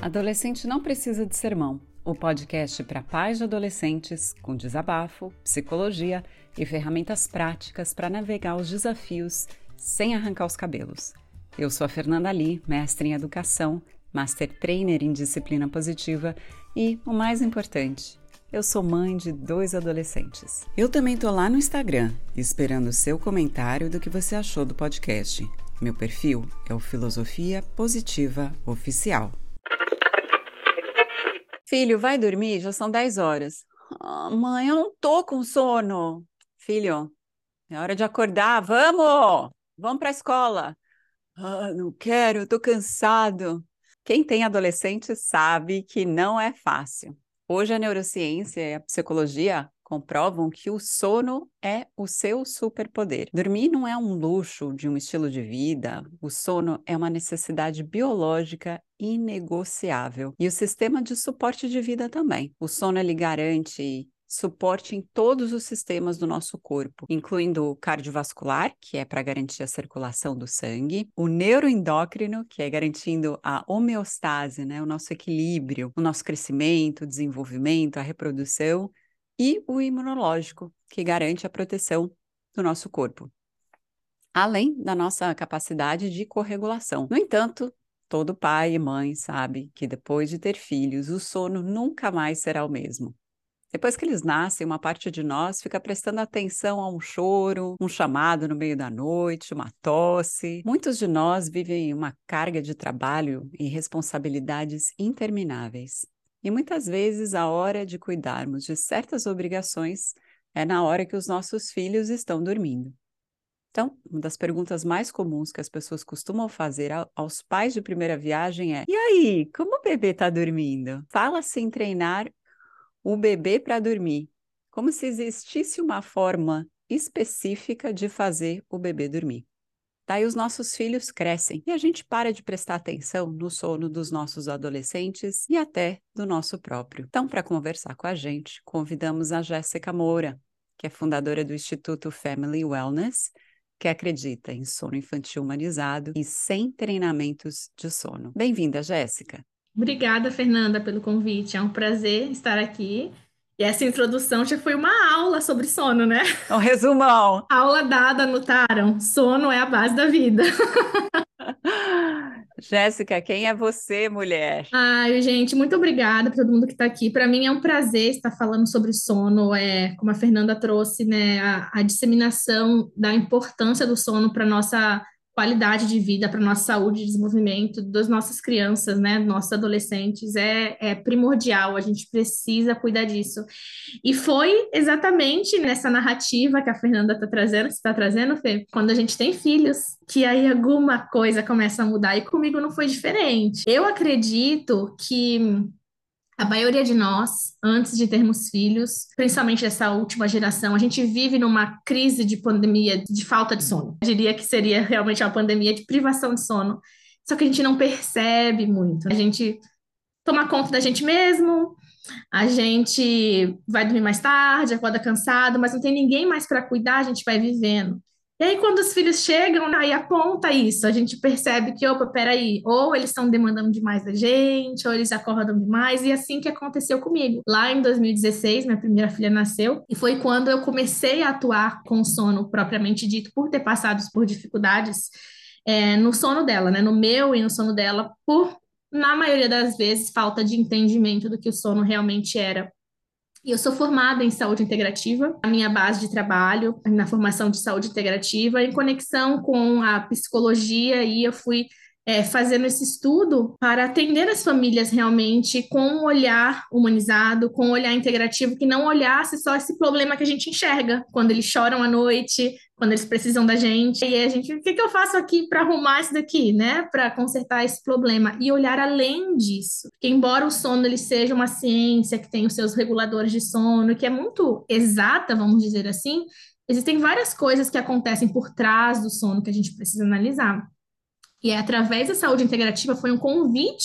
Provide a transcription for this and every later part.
Adolescente não precisa de sermão. O podcast para pais de adolescentes com desabafo, psicologia e ferramentas práticas para navegar os desafios sem arrancar os cabelos. Eu sou a Fernanda Lee, mestre em educação, master trainer em disciplina positiva e, o mais importante, eu sou mãe de 2 adolescentes. Eu também tô lá no Instagram, esperando o seu comentário do que você achou do podcast. Meu perfil é o Filosofia Positiva Oficial. Filho, vai dormir? Já são 10 horas. Mãe, eu não tô com sono. Filho, é hora de acordar. Vamos! Vamos para a escola. Não quero, eu tô cansado. Quem tem adolescente sabe que não é fácil. Hoje a neurociência e a psicologia comprovam que o sono é o seu superpoder. Dormir não é um luxo de um estilo de vida, o sono é uma necessidade biológica inegociável. E o sistema de suporte de vida também. O sono ele garante suporte em todos os sistemas do nosso corpo, incluindo o cardiovascular, que é para garantir a circulação do sangue, o neuroendócrino, que é garantindo a homeostase, né, o nosso equilíbrio, o nosso crescimento, o desenvolvimento, a reprodução, e o imunológico, que garante a proteção do nosso corpo, além da nossa capacidade de corregulação. No entanto, todo pai e mãe sabe que depois de ter filhos, o sono nunca mais será o mesmo. Depois que eles nascem, uma parte de nós fica prestando atenção a um choro, um chamado no meio da noite, uma tosse. Muitos de nós vivem uma carga de trabalho e responsabilidades intermináveis. E muitas vezes a hora de cuidarmos de certas obrigações é na hora que os nossos filhos estão dormindo. Então, uma das perguntas mais comuns que as pessoas costumam fazer aos pais de primeira viagem é: e aí, como o bebê está dormindo? Fala-se em treinar o bebê para dormir, como se existisse uma forma específica de fazer o bebê dormir. Daí os nossos filhos crescem e a gente para de prestar atenção no sono dos nossos adolescentes e até do nosso próprio. Então, para conversar com a gente, convidamos a Jéssica Moura, que é fundadora do Instituto Family Wellness, que acredita em sono infantil humanizado e sem treinamentos de sono. Bem-vinda, Jéssica. Obrigada, Fernanda, pelo convite. É um prazer estar aqui. E essa introdução já foi uma aula sobre sono, né? Um resumão. Aula dada, anotaram. Sono é a base da vida. Jéssica, quem é você, mulher? Ai, gente, muito obrigada para todo mundo que está aqui. Para mim é um prazer estar falando sobre sono. Como a Fernanda trouxe, né, a disseminação da importância do sono para nossa qualidade de vida, para nossa saúde e desenvolvimento das nossas crianças, né, nossos adolescentes, é primordial. A gente precisa cuidar disso. E foi exatamente nessa narrativa que a Fernanda está trazendo, que você está trazendo, Fê, quando a gente tem filhos, que aí alguma coisa começa a mudar. E comigo não foi diferente. Eu acredito que a maioria de nós, antes de termos filhos, principalmente dessa última geração, a gente vive numa crise de pandemia de falta de sono. Eu diria que seria realmente uma pandemia de privação de sono. Só que a gente não percebe muito. A gente toma conta da gente mesmo, a gente vai dormir mais tarde, acorda cansado, mas não tem ninguém mais para cuidar, a gente vai vivendo. E aí, quando os filhos chegam, aí aponta isso, a gente percebe que, opa, peraí, ou eles estão demandando demais da gente, ou eles acordam demais, e assim que aconteceu comigo. Lá em 2016, minha primeira filha nasceu, e foi quando eu comecei a atuar com o sono propriamente dito, por ter passado por dificuldades no sono dela, né? No meu e no sono dela, por na maioria das vezes, falta de entendimento do que o sono realmente era. E eu sou formada em saúde integrativa, a minha base de trabalho na formação de saúde integrativa, em conexão com a psicologia, e eu fui fazendo esse estudo para atender as famílias realmente com um olhar humanizado, com um olhar integrativo, que não olhasse só esse problema que a gente enxerga quando eles choram à noite, quando eles precisam da gente. E a gente, o que que eu faço aqui para arrumar isso daqui, né? Para consertar esse problema e olhar além disso. Que embora o sono ele seja uma ciência que tem os seus reguladores de sono, que é muito exata, vamos dizer assim, existem várias coisas que acontecem por trás do sono que a gente precisa analisar. E através da saúde integrativa foi um convite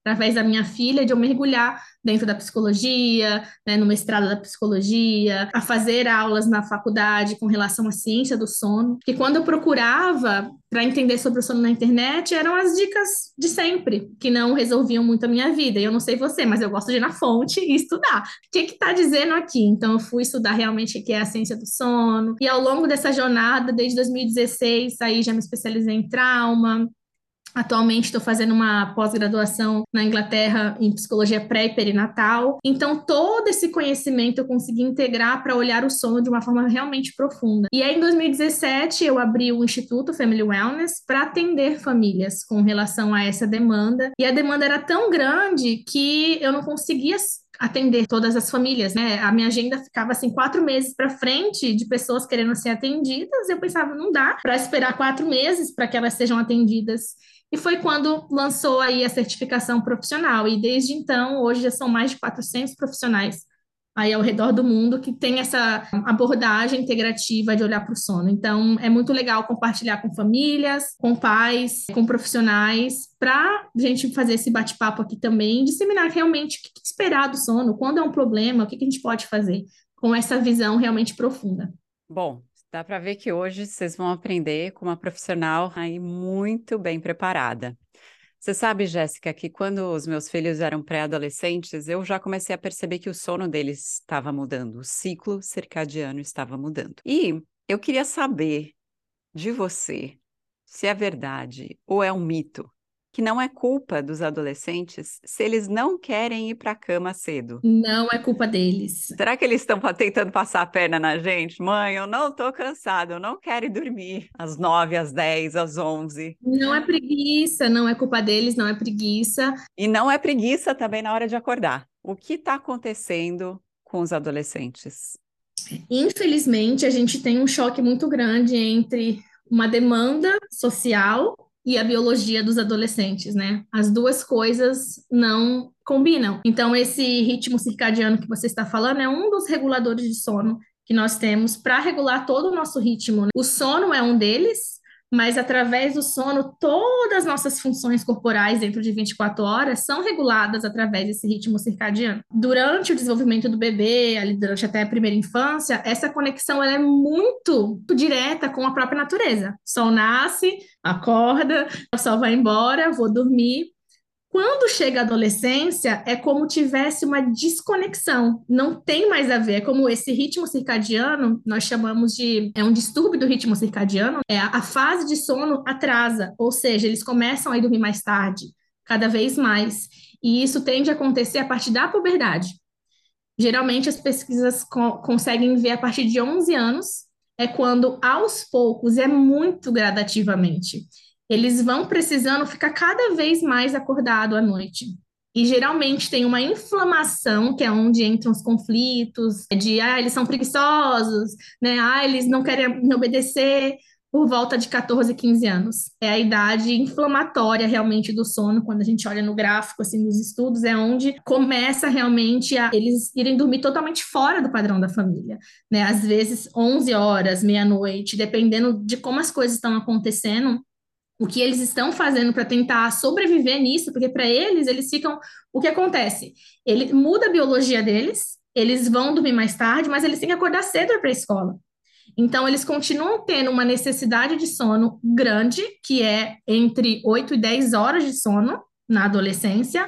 através da minha filha, de eu mergulhar dentro da psicologia, né, no mestrado da psicologia, a fazer aulas na faculdade com relação à ciência do sono. Porque quando eu procurava para entender sobre o sono na internet, eram as dicas de sempre, que não resolviam muito a minha vida. E eu não sei você, mas eu gosto de ir na fonte e estudar. O que está dizendo aqui? Então, eu fui estudar realmente o que é a ciência do sono. E ao longo dessa jornada, desde 2016, aí já me especializei em trauma. Atualmente estou fazendo uma pós-graduação na Inglaterra em psicologia pré e perinatal. Então, todo esse conhecimento eu consegui integrar para olhar o sono de uma forma realmente profunda. E aí, em 2017, eu abri o Instituto Family Wellness para atender famílias com relação a essa demanda. E a demanda era tão grande que eu não conseguia atender todas as famílias, né? A minha agenda ficava assim 4 meses para frente de pessoas querendo ser atendidas. Eu pensava, não dá para esperar 4 meses para que elas sejam atendidas. E foi quando lançou aí a certificação profissional. E desde então, hoje já são mais de 400 profissionais aí ao redor do mundo que tem essa abordagem integrativa de olhar para o sono. Então, é muito legal compartilhar com famílias, com pais, com profissionais, para a gente fazer esse bate-papo aqui também, disseminar realmente o que esperar do sono, quando é um problema, o que a gente pode fazer com essa visão realmente profunda. Bom, dá para ver que hoje vocês vão aprender com uma profissional aí muito bem preparada. Você sabe, Jéssica, que quando os meus filhos eram pré-adolescentes, eu já comecei a perceber que o sono deles estava mudando, o ciclo circadiano estava mudando. E eu queria saber de você se é verdade ou é um mito que não é culpa dos adolescentes se eles não querem ir para a cama cedo. Não é culpa deles. Será que eles estão tentando passar a perna na gente? Mãe, eu não estou cansado, eu não quero ir dormir às 9, às 10, às 11. Não é preguiça, não é culpa deles, não é preguiça. E não é preguiça também na hora de acordar. O que está acontecendo com os adolescentes? Infelizmente, a gente tem um choque muito grande entre uma demanda social e a biologia dos adolescentes, né? As duas coisas não combinam. Então, esse ritmo circadiano que você está falando é um dos reguladores de sono que nós temos para regular todo o nosso ritmo, né? O sono é um deles, mas através do sono, todas as nossas funções corporais dentro de 24 horas são reguladas através desse ritmo circadiano. Durante o desenvolvimento do bebê, ali durante até a primeira infância, essa conexão ela é muito direta com a própria natureza. O sol nasce, acorda, o sol vai embora, vou dormir. Quando chega a adolescência, é como tivesse uma desconexão, não tem mais a ver, é como esse ritmo circadiano, nós chamamos de, é um distúrbio do ritmo circadiano, é a fase de sono atrasa, ou seja, eles começam a ir dormir mais tarde, cada vez mais, e isso tende a acontecer a partir da puberdade. Geralmente as pesquisas conseguem ver a partir de 11 anos, é quando aos poucos, é muito gradativamente, eles vão precisando ficar cada vez mais acordado à noite. E geralmente tem uma inflamação, que é onde entram os conflitos, de eles são preguiçosos, né? Eles não querem obedecer, por volta de 14, 15 anos. É a idade inflamatória realmente do sono, quando a gente olha no gráfico, assim, dos estudos, é onde começa realmente a eles irem dormir totalmente fora do padrão da família, né? Às vezes 11 horas, meia-noite, dependendo de como as coisas estão acontecendo, o que eles estão fazendo para tentar sobreviver nisso, porque para eles, eles ficam. O que acontece? Ele muda a biologia deles, eles vão dormir mais tarde, mas eles têm que acordar cedo para a escola. Então, eles continuam tendo uma necessidade de sono grande, que é entre 8 e 10 horas de sono na adolescência,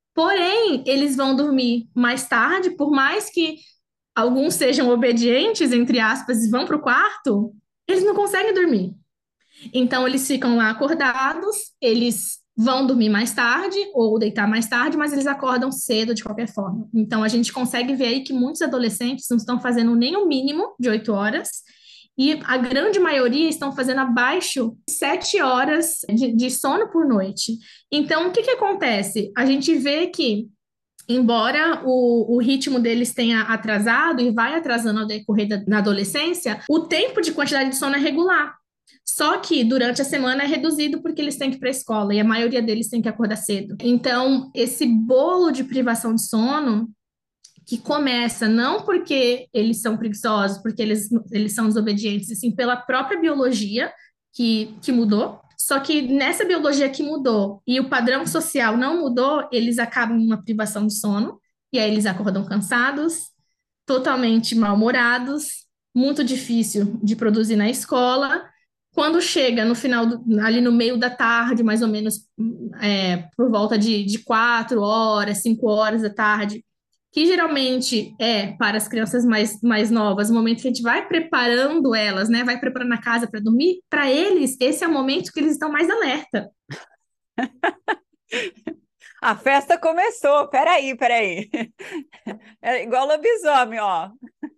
porém, eles vão dormir mais tarde, por mais que alguns sejam obedientes, entre aspas, e vão para o quarto, eles não conseguem dormir. Então, eles ficam lá acordados, eles vão dormir mais tarde ou deitar mais tarde, mas eles acordam cedo de qualquer forma. Então, a gente consegue ver aí que muitos adolescentes não estão fazendo nem o mínimo de 8 horas e a grande maioria estão fazendo abaixo de 7 horas de sono por noite. Então, o que que acontece? A gente vê que embora o ritmo deles tenha atrasado e vai atrasando ao decorrer na adolescência, o tempo de quantidade de sono é regular. Só que durante a semana é reduzido porque eles têm que ir para a escola e a maioria deles tem que acordar cedo. Então, esse bolo de privação de sono, que começa não porque eles são preguiçosos, porque eles são desobedientes, assim, pela própria biologia que mudou. Só que nessa biologia que mudou e o padrão social não mudou, eles acabam em uma privação de sono, e aí eles acordam cansados, totalmente mal-humorados, muito difícil de produzir na escola. Quando chega no final, ali no meio da tarde, mais ou menos por volta de 4 horas, 5 horas da tarde, que geralmente é para as crianças mais novas, o momento que a gente vai preparando elas, né? Vai preparando a casa para dormir, para eles, esse é o momento que eles estão mais alerta. A festa começou. Peraí, peraí. É igual lobisomem, ó.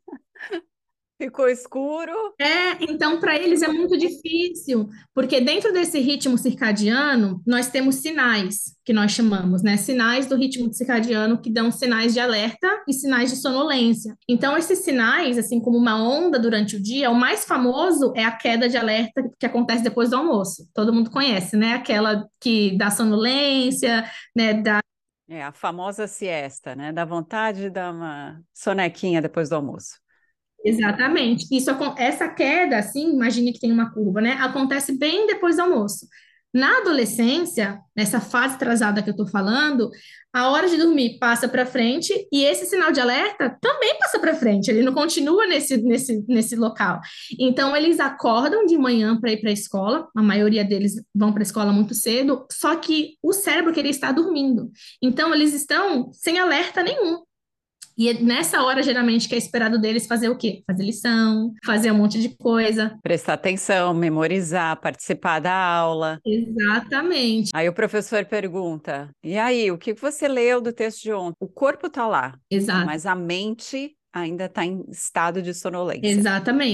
Ficou escuro. Então, para eles é muito difícil, porque dentro desse ritmo circadiano, nós temos sinais, que nós chamamos, né? Sinais do ritmo circadiano que dão sinais de alerta e sinais de sonolência. Então, esses sinais, assim como uma onda durante o dia, o mais famoso é a queda de alerta que acontece depois do almoço. Todo mundo conhece, né? Aquela que dá sonolência, né? É a famosa siesta, né? Dá vontade de dar uma sonequinha depois do almoço. Exatamente. Essa queda, assim, imagine que tem uma curva, né? Acontece bem depois do almoço. Na adolescência, nessa fase atrasada que eu tô falando, a hora de dormir passa para frente e esse sinal de alerta também passa para frente. Ele não continua nesse local. Então, eles acordam de manhã para ir para a escola. A maioria deles vão para a escola muito cedo, só que o cérebro queria estar dormindo. Então, eles estão sem alerta nenhum. E é nessa hora, geralmente, que é esperado deles fazer o quê? Fazer lição, fazer um monte de coisa. Prestar atenção, memorizar, participar da aula. Exatamente, Aí o professor pergunta: e aí, o que você leu do texto de ontem? O corpo está lá, exato, mas a mente ainda está em estado de sonolência.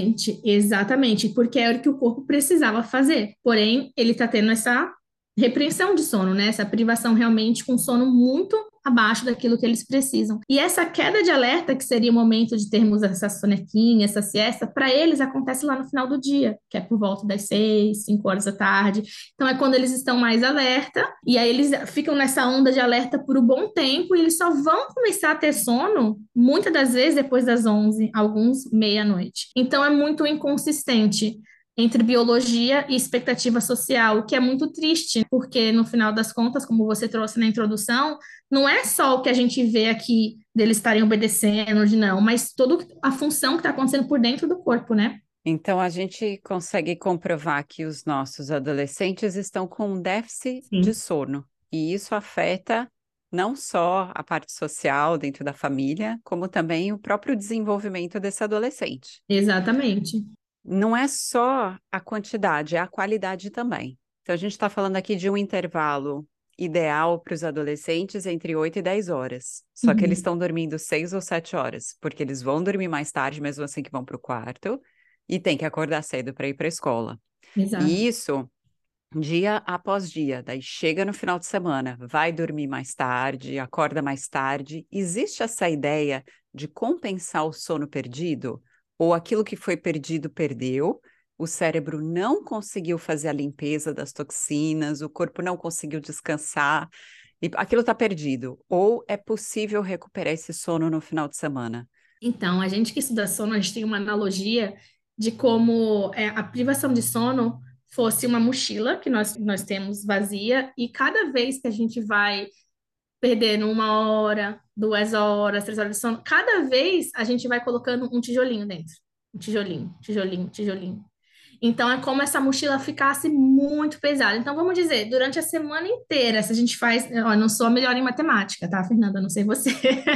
exatamente, porque era o que o corpo precisava fazer. Porém, ele está tendo essa repreensão de sono, né? Essa privação realmente com sono muito abaixo daquilo que eles precisam. E essa queda de alerta, que seria o momento de termos essa sonequinha, essa siesta, para eles acontece lá no final do dia, que é por volta das 6, 5 horas da tarde. Então é quando eles estão mais alerta, e aí eles ficam nessa onda de alerta por um bom tempo, e eles só vão começar a ter sono, muitas das vezes, depois das 11, alguns meia-noite. Então é muito inconsistente entre biologia e expectativa social, o que é muito triste, porque no final das contas, como você trouxe na introdução, não é só o que a gente vê aqui deles estarem obedecendo, de não, mas toda a função que está acontecendo por dentro do corpo, né? Então, a gente consegue comprovar que os nossos adolescentes estão com um déficit de Sim, sono, e isso afeta não só a parte social dentro da família, como também o próprio desenvolvimento desse adolescente. exatamente. Não é só a quantidade, é a qualidade também. Então, a gente está falando aqui de um intervalo ideal para os adolescentes entre 8 e 10 horas. Só que eles Uhum, estão dormindo 6 ou 7 horas, porque eles vão dormir mais tarde, mesmo assim que vão para o quarto, e tem que acordar cedo para ir para a escola. exato. E isso dia após dia. Daí chega no final de semana, vai dormir mais tarde, acorda mais tarde. Existe essa ideia de compensar o sono perdido? Ou aquilo que foi perdido, perdeu? O cérebro não conseguiu fazer a limpeza das toxinas, o corpo não conseguiu descansar, e aquilo está perdido. Ou é possível recuperar esse sono no final de semana? Então, a gente que estuda sono, a gente tem uma analogia de como a privação de sono fosse uma mochila que nós temos vazia, e cada vez que a gente vai perdendo 1 hora, 2 horas, 3 horas de sono. Cada vez a gente vai colocando um tijolinho dentro. Um tijolinho, tijolinho, tijolinho. Então é como essa mochila ficasse muito pesada. Então vamos dizer, durante a semana inteira, se a gente faz. Ó, eu não sou a melhor em matemática, tá, Fernanda? Não sei você.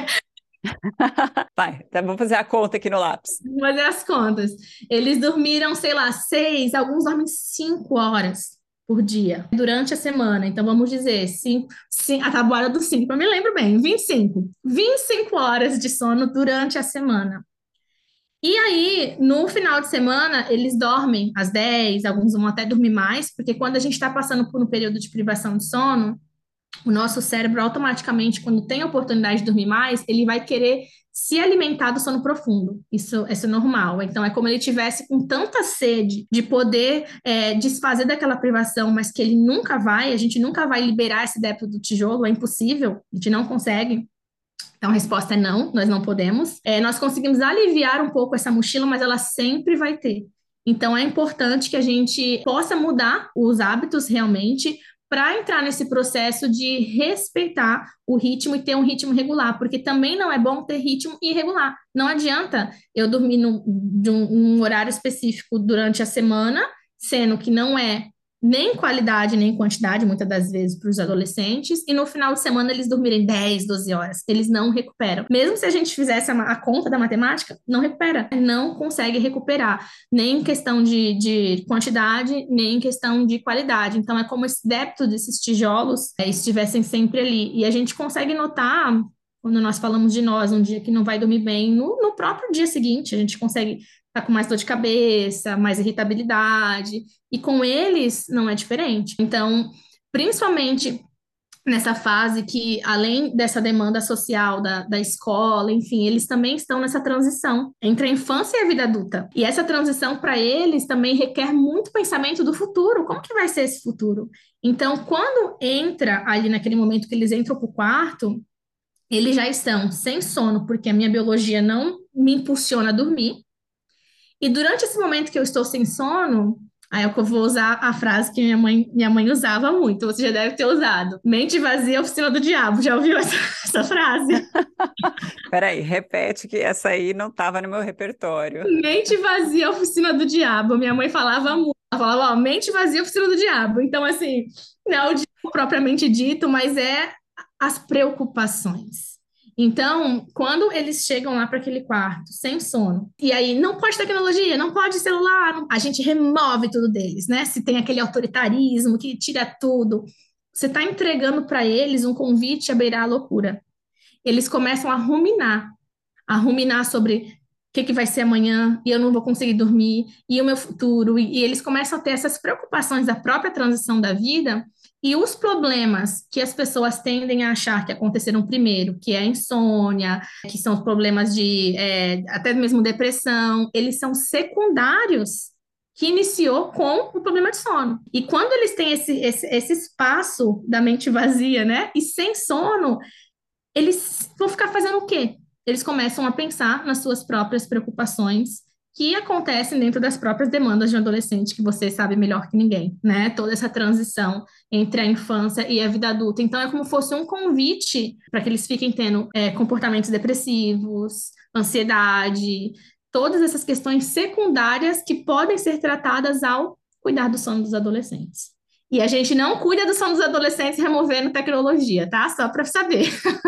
Vai, então vamos fazer a conta aqui no lápis. Vou fazer as contas. Eles dormiram, sei lá, 6, alguns dormem 5 horas por dia durante a semana. Então vamos dizer, a tabuada dos 5, eu me lembro bem, 25 horas de sono durante a semana. E aí, no final de semana, eles dormem às 10, alguns vão até dormir mais, porque quando a gente está passando por um período de privação de sono, o nosso cérebro automaticamente, quando tem a oportunidade de dormir mais, ele vai querer se alimentar do sono profundo. Isso é normal. Então, é como ele tivesse com tanta sede de poder desfazer daquela privação, mas que ele nunca vai, a gente nunca vai liberar esse débito do tijolo, é impossível, a gente não consegue. Então, a resposta é não, nós não podemos. Nós conseguimos aliviar um pouco essa mochila, mas ela sempre vai ter. Então, é importante que a gente possa mudar os hábitos realmente para entrar nesse processo de respeitar o ritmo e ter um ritmo regular, porque também não é bom ter ritmo irregular. Não adianta eu dormir de um horário específico durante a semana, sendo que não é nem qualidade nem quantidade, muitas das vezes, para os adolescentes, e no final de semana eles dormirem 10, 12 horas. Eles não recuperam. Mesmo se a gente fizesse a conta da matemática, não recupera, não consegue recuperar, nem em questão de quantidade, nem em questão de qualidade. Então, é como se débito desses tijolos estivessem sempre ali. E a gente consegue notar, quando nós falamos de nós, um dia que não vai dormir bem, no próprio dia seguinte, a gente consegue estar com mais dor de cabeça, mais irritabilidade, e com eles não é diferente. Então, principalmente nessa fase que, além dessa demanda social da escola, enfim, eles também estão nessa transição entre a infância e a vida adulta. E essa transição, para eles, também requer muito pensamento do futuro. Como que vai ser esse futuro? Então, quando entra ali naquele momento que eles entram para o quarto, eles já estão sem sono, porque a minha biologia não me impulsiona a dormir. E durante esse momento que eu estou sem sono, aí eu vou usar a frase que minha mãe usava muito, você já deve ter usado. Mente vazia, oficina do diabo. Já ouviu essa frase? Peraí, repete que essa aí não estava no meu repertório. Mente vazia, oficina do diabo. Minha mãe falava muito. Ela falava, ó, mente vazia, oficina do diabo. Então, assim, não é o diabo propriamente dito, mas é as preocupações. Então, quando eles chegam lá para aquele quarto, sem sono, e aí não pode tecnologia, não pode celular, a gente remove tudo deles, né? Se tem aquele autoritarismo que tira tudo, você está entregando para eles um convite a beirar a loucura. Eles começam a ruminar sobre o que vai ser amanhã, e eu não vou conseguir dormir, e o meu futuro, e eles começam a ter essas preocupações da própria transição da vida, e os problemas que as pessoas tendem a achar que aconteceram primeiro, que é a insônia, que são os problemas de até mesmo depressão, eles são secundários que iniciou com o problema de sono. E quando eles têm esse espaço da mente vazia, né, e sem sono, eles vão ficar fazendo o quê? Eles começam a pensar nas suas próprias preocupações, que acontecem dentro das próprias demandas de um adolescente, que você sabe melhor que ninguém, né? Toda essa transição entre a infância e a vida adulta. Então, é como se fosse um convite para que eles fiquem tendo comportamentos depressivos, ansiedade, todas essas questões secundárias que podem ser tratadas ao cuidar do sono dos adolescentes. E a gente não cuida do sono dos adolescentes removendo tecnologia, tá? Só para saber.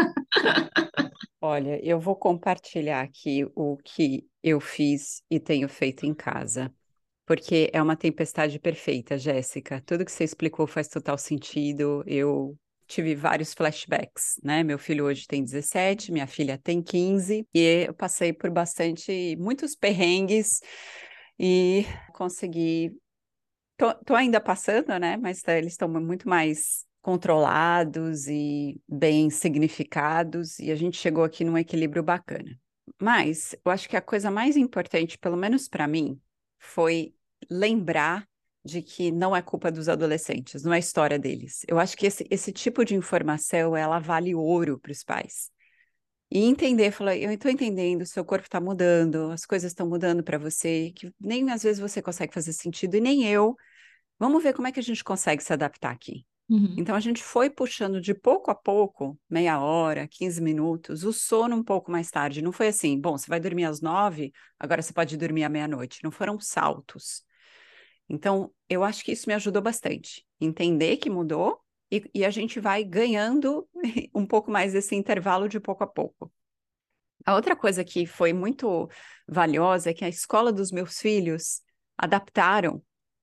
Olha, eu vou compartilhar aqui o que eu fiz e tenho feito em casa, porque é uma tempestade perfeita, Jéssica. Tudo que você explicou faz total sentido. Eu tive vários flashbacks, né? Meu filho hoje tem 17, minha filha tem 15, e eu passei por muitos perrengues e consegui. Tô ainda passando, né? Mas eles estão muito mais controlados e bem significados, e a gente chegou aqui num equilíbrio bacana. Mas eu acho que a coisa mais importante, pelo menos para mim, foi lembrar de que não é culpa dos adolescentes, não é história deles. Eu acho que esse tipo de informação, ela vale ouro para os pais. E entender, falar, eu estou entendendo, seu corpo está mudando, as coisas estão mudando para você, que nem às vezes você consegue fazer sentido, e nem eu. Vamos ver como é que a gente consegue se adaptar aqui. Uhum. Então, a gente foi puxando de pouco a pouco, meia hora, 15 minutos, o sono um pouco mais tarde. Não foi assim, bom, você vai dormir às 9, agora você pode dormir à meia-noite. Não foram saltos. Então, eu acho que isso me ajudou bastante. Entender que mudou e a gente vai ganhando um pouco mais desse intervalo de pouco a pouco. A outra coisa que foi muito valiosa é que a escola dos meus filhos adaptaram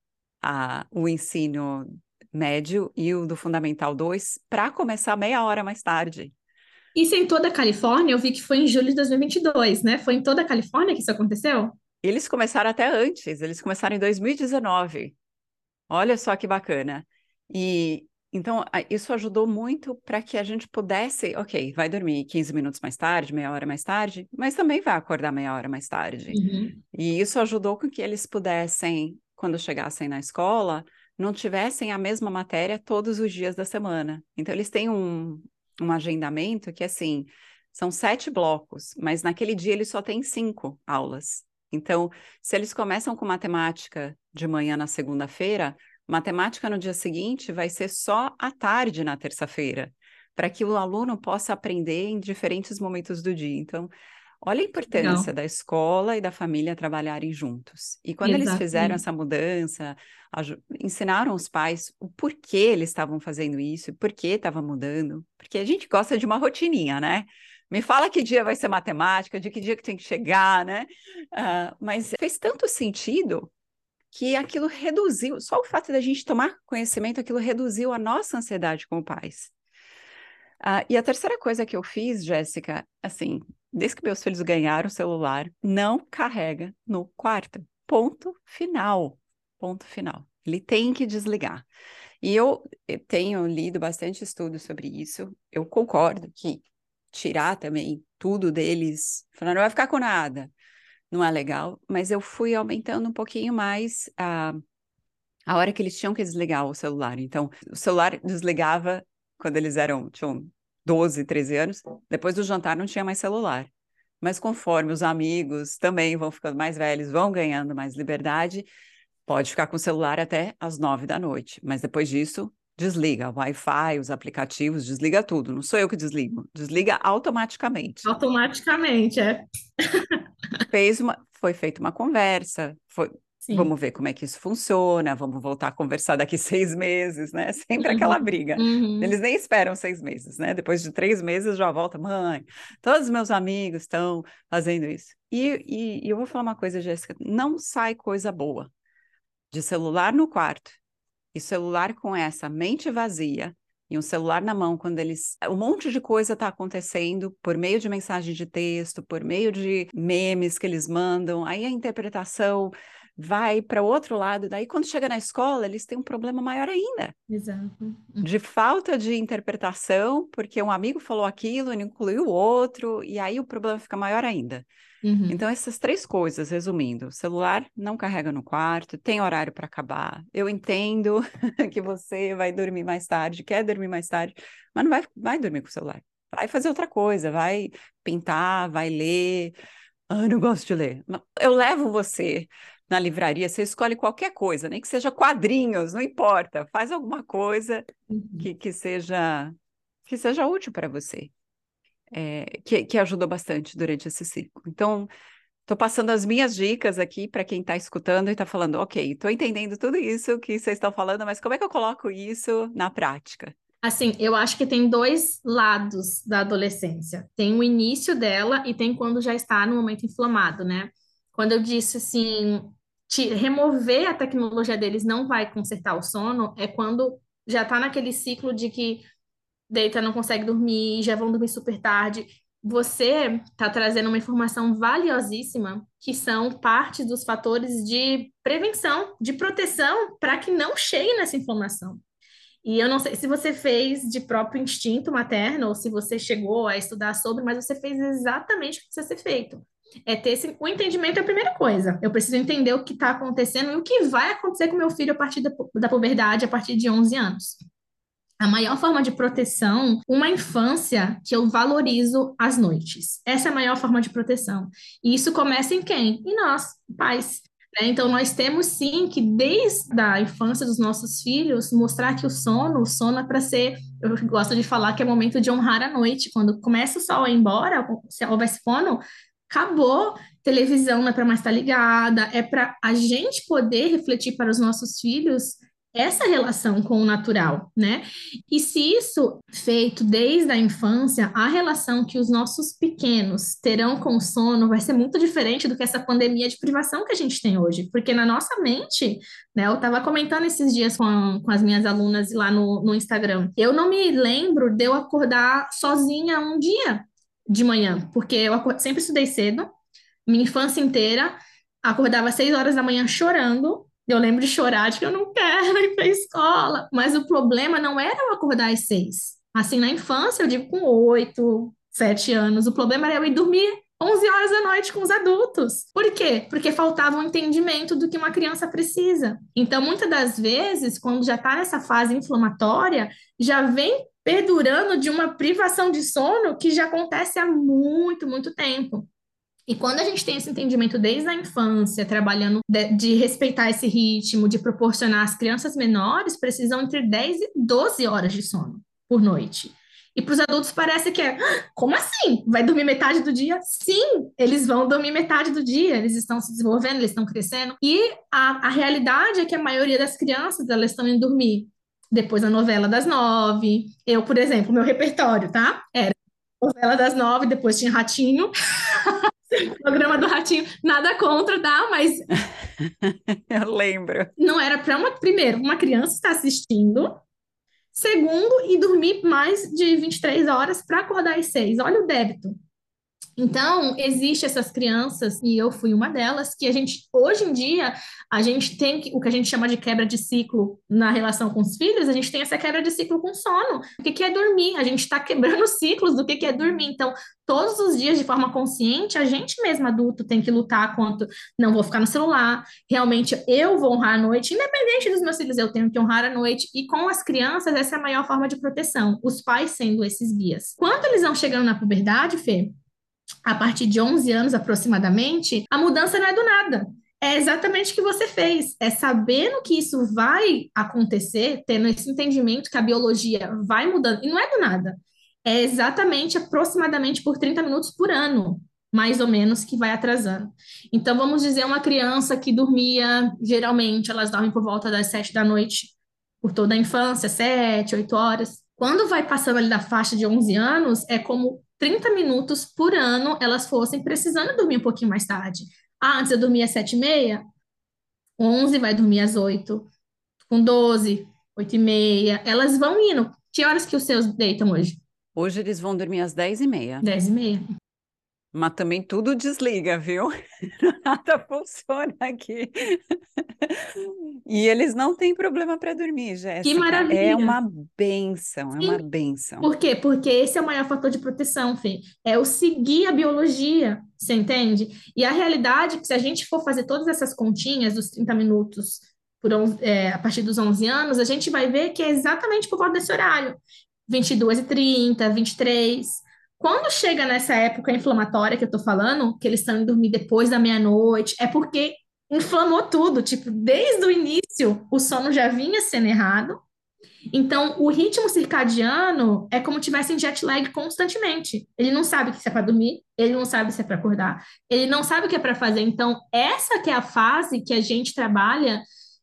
o ensino médio e o do Fundamental 2 para começar meia hora mais tarde. Isso em toda a Califórnia, eu vi que foi em julho de 2022, né? Foi em toda a Califórnia que isso aconteceu? Eles começaram até antes, eles começaram em 2019. Olha só que bacana. E então isso ajudou muito para que a gente pudesse, ok, vai dormir 15 minutos mais tarde, meia hora mais tarde, mas também vai acordar meia hora mais tarde. Uhum. E isso ajudou com que eles pudessem, quando chegassem na escola, não tivessem a mesma matéria todos os dias da semana. Então, eles têm um agendamento que, assim, são 7 blocos, mas naquele dia eles só têm 5 aulas. Então, se eles começam com matemática de manhã na segunda-feira, matemática no dia seguinte vai ser só à tarde na terça-feira, para que o aluno possa aprender em diferentes momentos do dia. Então, olha a importância Legal. da escola e da família trabalharem juntos. E quando eles fizeram Exatamente. essa mudança, ensinaram os pais o porquê eles estavam fazendo isso, e por que estava mudando, porque a gente gosta de uma rotininha, né? Me fala que dia vai ser matemática, de que dia que tem que chegar, né? Mas fez tanto sentido que aquilo reduziu, só o fato da gente tomar conhecimento, aquilo reduziu a nossa ansiedade como pais. E a terceira coisa que eu fiz, Jéssica, assim, desde que meus filhos ganharam o celular, não carrega no quarto. Ponto final. Ponto final. Ele tem que desligar. E eu tenho lido bastante estudo sobre isso. Eu concordo que tirar também tudo deles, falando, não vai ficar com nada, não é legal, mas eu fui aumentando um pouquinho mais a hora que eles tinham que desligar o celular. Então, o celular desligava quando eles tinham 12, 13 anos. Depois do jantar não tinha mais celular. Mas conforme os amigos também vão ficando mais velhos, vão ganhando mais liberdade, pode ficar com o celular até às 9 da noite. Mas depois disso, desliga o Wi-Fi, os aplicativos, desliga tudo. Não sou eu que desligo, desliga automaticamente. Automaticamente, é. Foi feita uma conversa, Sim. vamos ver como é que isso funciona, vamos voltar a conversar daqui 6 meses, né? Sempre aquela Uhum. briga. Uhum. Eles nem esperam 6 meses, né? Depois de 3 meses já volta, mãe, todos os meus amigos estão fazendo isso. E eu vou falar uma coisa, Jéssica, não sai coisa boa de celular no quarto e celular com essa mente vazia e um celular na mão quando um monte de coisa está acontecendo por meio de mensagem de texto, por meio de memes que eles mandam, aí a interpretação vai para o outro lado, daí quando chega na escola eles têm um problema maior ainda, Exato. de falta de interpretação, porque um amigo falou aquilo, não incluiu o outro, e aí o problema fica maior ainda. Uhum. Então, essas três coisas, resumindo, o celular não carrega no quarto, tem horário para acabar. Eu entendo que você vai dormir mais tarde, quer dormir mais tarde, mas não vai dormir com o celular. Vai fazer outra coisa, vai pintar, vai ler. Ah, eu não gosto de ler. Eu levo você na livraria, você escolhe qualquer coisa, nem que seja quadrinhos, não importa. Faz alguma coisa Uhum. que seja útil para você, que ajudou bastante durante esse ciclo. Então, estou passando as minhas dicas aqui para quem está escutando e está falando, ok, estou entendendo tudo isso que vocês estão falando, mas como é que eu coloco isso na prática? Assim, eu acho que tem dois lados da adolescência. Tem o início dela e tem quando já está no momento inflamado, né? Quando eu disse assim, remover a tecnologia deles não vai consertar o sono, é quando já está naquele ciclo de que deita, não consegue dormir, já vão dormir super tarde. Você está trazendo uma informação valiosíssima, que são parte dos fatores de prevenção, de proteção, para que não chegue nessa inflamação. E eu não sei se você fez de próprio instinto materno ou se você chegou a estudar sobre, mas você fez exatamente o que precisa ser feito. É ter o entendimento é a primeira coisa. Eu preciso entender o que está acontecendo e o que vai acontecer com meu filho a partir da puberdade, a partir de 11 anos. A maior forma de proteção, uma infância que eu valorizo as noites. Essa é a maior forma de proteção. E isso começa em quem? Em nós, pais. Né? Então, nós temos sim que, desde a infância dos nossos filhos, mostrar que o sono é para ser, eu gosto de falar que é momento de honrar a noite. Quando começa o sol a ir embora, se houver sono, acabou. Televisão não é para mais estar ligada, é para a gente poder refletir para os nossos filhos essa relação com o natural, né? E se isso feito desde a infância, a relação que os nossos pequenos terão com o sono vai ser muito diferente do que essa pandemia de privação que a gente tem hoje, porque na nossa mente, né? Eu estava comentando esses dias com as minhas alunas lá no Instagram. Eu não me lembro de eu acordar sozinha um dia de manhã, porque eu sempre estudei cedo, minha infância inteira, acordava às 6 horas da manhã chorando. Eu lembro de chorar, de que eu não quero ir para a escola. Mas o problema não era eu acordar às 6. Assim, na infância, eu digo com 8, 7 anos, o problema era eu ir dormir 11 horas da noite com os adultos. Por quê? Porque faltava um entendimento do que uma criança precisa. Então, muitas das vezes, quando já está nessa fase inflamatória, já vem perdurando de uma privação de sono que já acontece há muito, muito tempo. E quando a gente tem esse entendimento desde a infância, trabalhando de respeitar esse ritmo, de proporcionar às crianças menores, precisam entre 10 e 12 horas de sono por noite. E para os adultos parece que é, "Ah, como assim? Vai dormir metade do dia?" Sim, eles vão dormir metade do dia, eles estão se desenvolvendo, eles estão crescendo. E a realidade é que a maioria das crianças, elas estão indo dormir depois da novela das 9. Eu, por exemplo, meu repertório, tá? Era novela das 9, depois tinha Ratinho, programa do Ratinho, nada contra, tá? Mas Eu lembro. não era para primeiro, uma criança estar assistindo, segundo, e dormir mais de 23 horas para acordar às 6. Olha o débito. Então, existe essas crianças, e eu fui uma delas, que a gente, hoje em dia, a gente tem o que a gente chama de quebra de ciclo na relação com os filhos, a gente tem essa quebra de ciclo com sono. O que que é dormir? A gente está quebrando ciclos do que é dormir. Então, todos os dias, de forma consciente, a gente mesmo, adulto, tem que lutar contra, não vou ficar no celular, realmente eu vou honrar a noite, independente dos meus filhos, eu tenho que honrar a noite, e com as crianças, essa é a maior forma de proteção, os pais sendo esses guias. Quando eles vão chegando na puberdade, Fê, a partir de 11 anos aproximadamente, a mudança não é do nada. É exatamente o que você fez. É sabendo que isso vai acontecer, tendo esse entendimento que a biologia vai mudando. E não é do nada. É exatamente aproximadamente por 30 minutos por ano, mais ou menos, que vai atrasando. Então, vamos dizer, uma criança que dormia, geralmente, elas dormem por volta das 7 da noite, por toda a infância, 7, 8 horas. Quando vai passando ali da faixa de 11 anos, é como 30 minutos por ano elas fossem precisando dormir um pouquinho mais tarde. Ah, antes eu dormia às 7h30, 11 vai dormir às 8, com 12, 8h30, elas vão indo. Que horas que os seus deitam hoje? Hoje eles vão dormir às 10h30. 10h30. Mas também tudo desliga, viu? Nada funciona aqui. E eles não têm problema para dormir, Que Jéssica. É maravilha! uma benção, é uma Sim. benção. Por quê? Porque esse é o maior fator de proteção, Fê. É o seguir a biologia, você entende? E a realidade é que se a gente for fazer todas essas continhas dos 30 minutos a partir dos 11 anos, a gente vai ver que é exatamente por volta desse horário. 22h30, 23. Quando chega nessa época inflamatória que eu tô falando, que eles estão indo dormir depois da meia-noite, é porque inflamou tudo. Tipo, desde o início, o sono já vinha sendo errado, então, o ritmo circadiano é como tivesse em jet lag constantemente. Ele não sabe se é para dormir, ele não sabe se é para acordar, ele não sabe o que é para fazer. Então, essa que é a fase que a gente trabalha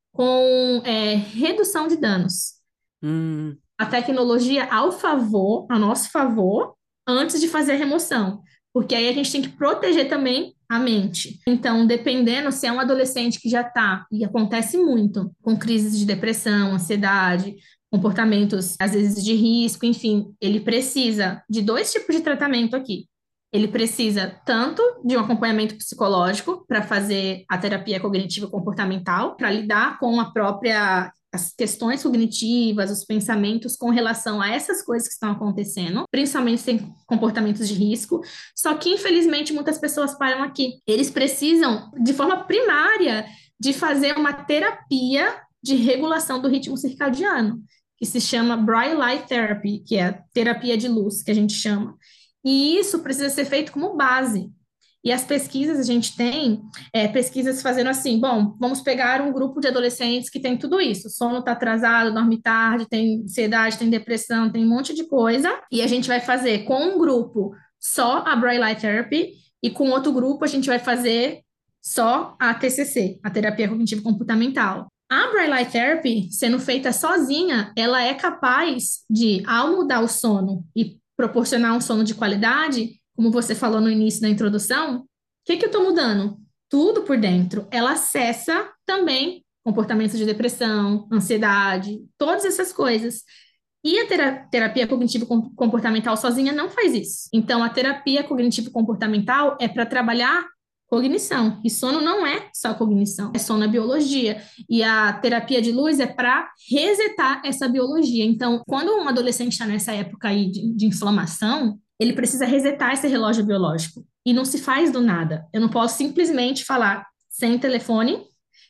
com redução de danos. Hum, A tecnologia ao favor, a nosso favor, antes de fazer a remoção. Porque aí a gente tem que proteger também a mente. Então, dependendo se é um adolescente que já está, e acontece muito, com crises de depressão, ansiedade, comportamentos, às vezes, de risco, enfim, ele precisa de dois tipos de tratamento aqui. Ele precisa tanto de um acompanhamento psicológico para fazer a terapia cognitivo comportamental, para lidar com a própria as questões cognitivas, os pensamentos com relação a essas coisas que estão acontecendo, principalmente se tem comportamentos de risco. Só que, infelizmente, muitas pessoas param aqui. Eles precisam, de forma primária, de fazer uma terapia de regulação do ritmo circadiano, que se chama Bright Light Therapy, que é a terapia de luz, que a gente chama. E isso precisa ser feito como base. E as pesquisas, a gente tem pesquisas fazendo assim, bom, vamos pegar um grupo de adolescentes que tem tudo isso, sono está atrasado, dorme tarde, tem ansiedade, tem depressão, tem um monte de coisa, e a gente vai fazer com um grupo só a Bright Light Therapy, e com outro grupo a gente vai fazer só a TCC, a terapia cognitivo comportamental. A Bright Light Therapy, sendo feita sozinha, ela é capaz de, ao mudar o sono e proporcionar um sono de qualidade, como você falou no início da introdução, o que que eu estou mudando? Tudo por dentro. Ela acessa também comportamentos de depressão, ansiedade, todas essas coisas. E a terapia cognitivo-comportamental sozinha não faz isso. Então, a terapia cognitivo-comportamental é para trabalhar cognição. E sono não é só cognição, é sono é biologia. E a terapia de luz é para resetar essa biologia. Então, quando um adolescente está nessa época aí de inflamação, ele precisa resetar esse relógio biológico. E não se faz do nada. Eu não posso simplesmente falar sem telefone.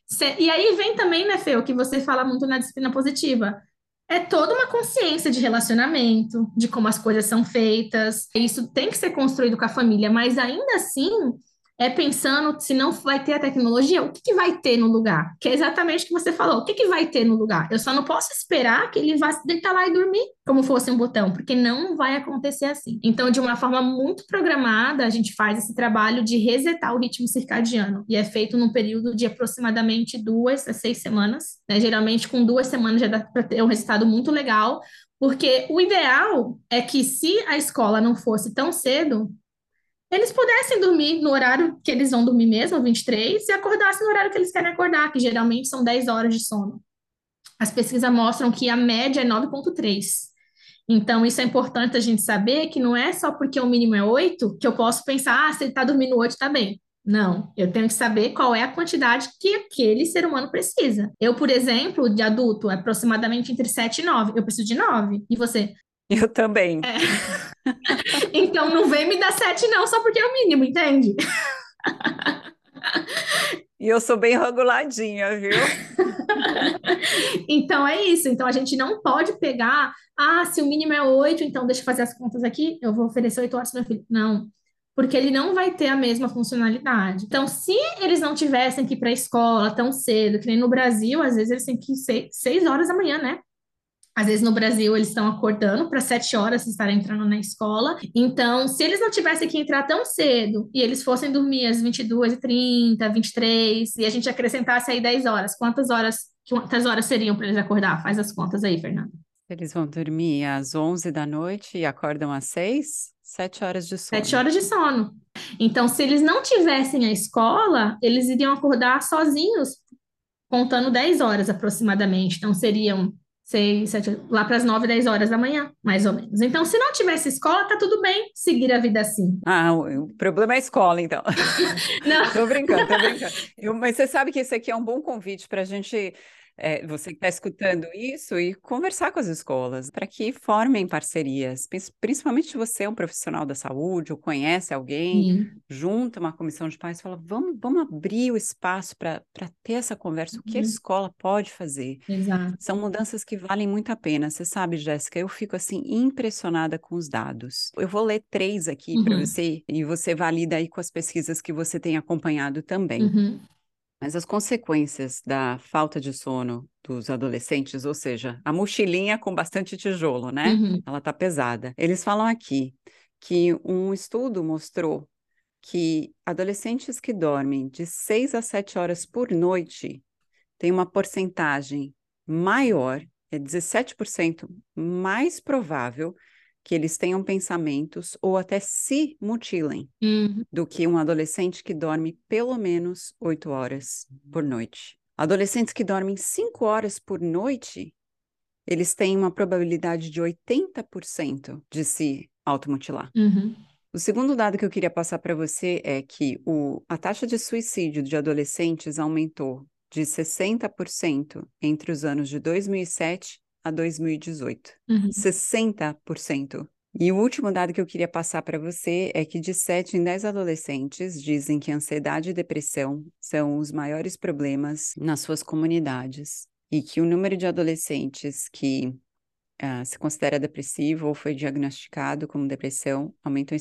E aí vem também, né, Fê, o que você fala muito na disciplina positiva. É toda uma consciência de relacionamento, de como as coisas são feitas. Isso tem que ser construído com a família, mas ainda assim, é pensando se não vai ter a tecnologia, o que que vai ter no lugar? Que é exatamente o que você falou, o que que vai ter no lugar? Eu só não posso esperar que ele vá se deitar lá e dormir como fosse um botão, porque não vai acontecer assim. Então, de uma forma muito programada, a gente faz esse trabalho de resetar o ritmo circadiano, e é feito num período de aproximadamente 2 a 6 semanas, né? Geralmente, com 2 semanas já dá para ter um resultado muito legal, porque o ideal é que se a escola não fosse tão cedo, eles pudessem dormir no horário que eles vão dormir mesmo, 23, e acordassem no horário que eles querem acordar, que geralmente são 10 horas de sono. As pesquisas mostram que a média é 9,3. Então, isso é importante a gente saber que não é só porque o mínimo é 8 que eu posso pensar, se ele está dormindo 8, está bem. Não, eu tenho que saber qual é a quantidade que aquele ser humano precisa. Eu, por exemplo, de adulto, aproximadamente entre 7 e 9. Eu preciso de 9. E você? Eu também. Então, não vem me dar 7 não, só porque é o mínimo, entende? E eu sou bem reguladinha, viu? Então é isso. Então a gente não pode pegar, se o mínimo é 8, então deixa eu fazer as contas aqui, eu vou oferecer 8 horas para meu filho. Não, porque ele não vai ter a mesma funcionalidade. Então, se eles não tivessem que ir para a escola tão cedo, que nem no Brasil, às vezes eles têm que ir 6 horas da manhã, né? Às vezes no Brasil eles estão acordando para 7 horas estarem entrando na escola. Então, se eles não tivessem que entrar tão cedo e eles fossem dormir às 22h30, 23, e a gente acrescentasse aí 10 horas, quantas horas seriam para eles acordar? Faz as contas aí, Fernanda. Eles vão dormir às 11 da noite e acordam às 6, 7 horas de sete sono. horas de sono. Então, se eles não tivessem a escola, eles iriam acordar sozinhos, contando 10 horas aproximadamente. Então, seriam 6, 7, lá para as 9, 10 horas da manhã, mais ou menos. Então, se não tivesse escola, tá tudo bem seguir a vida assim. Ah, o problema é a escola, então. Não. Tô brincando, tô brincando. Mas você sabe que esse aqui é um bom convite para a gente, você que está escutando isso, e conversar com as escolas, para que formem parcerias. Principalmente se você é um profissional da saúde ou conhece alguém, Sim. junta uma comissão de pais e fala, vamos abrir o espaço para ter essa conversa, o que a Uhum. escola pode fazer. Exato. São mudanças que valem muito a pena. Você sabe, Jéssica, eu fico assim impressionada com os dados. Eu vou ler 3 aqui para Uhum. você e você valida aí com as pesquisas que você tem acompanhado também. Uhum. Mas as consequências da falta de sono dos adolescentes, ou seja, a mochilinha com bastante tijolo, né? Uhum. Ela tá pesada. Eles falam aqui que um estudo mostrou que adolescentes que dormem de 6 a 7 horas por noite tem uma porcentagem maior, é 17% mais provável que eles tenham pensamentos ou até se mutilem Uhum. do que um adolescente que dorme pelo menos 8 horas por noite. Adolescentes que dormem 5 horas por noite, eles têm uma probabilidade de 80% de se automutilar. Uhum. O segundo dado que eu queria passar para você é que a taxa de suicídio de adolescentes aumentou de 60% entre os anos de 2007 a 2018. Uhum. 60%. E o último dado que eu queria passar para você é que de 7 em 10 adolescentes dizem que ansiedade e depressão são os maiores problemas nas suas comunidades. E que o número de adolescentes que se considera depressivo ou foi diagnosticado como depressão, aumentou em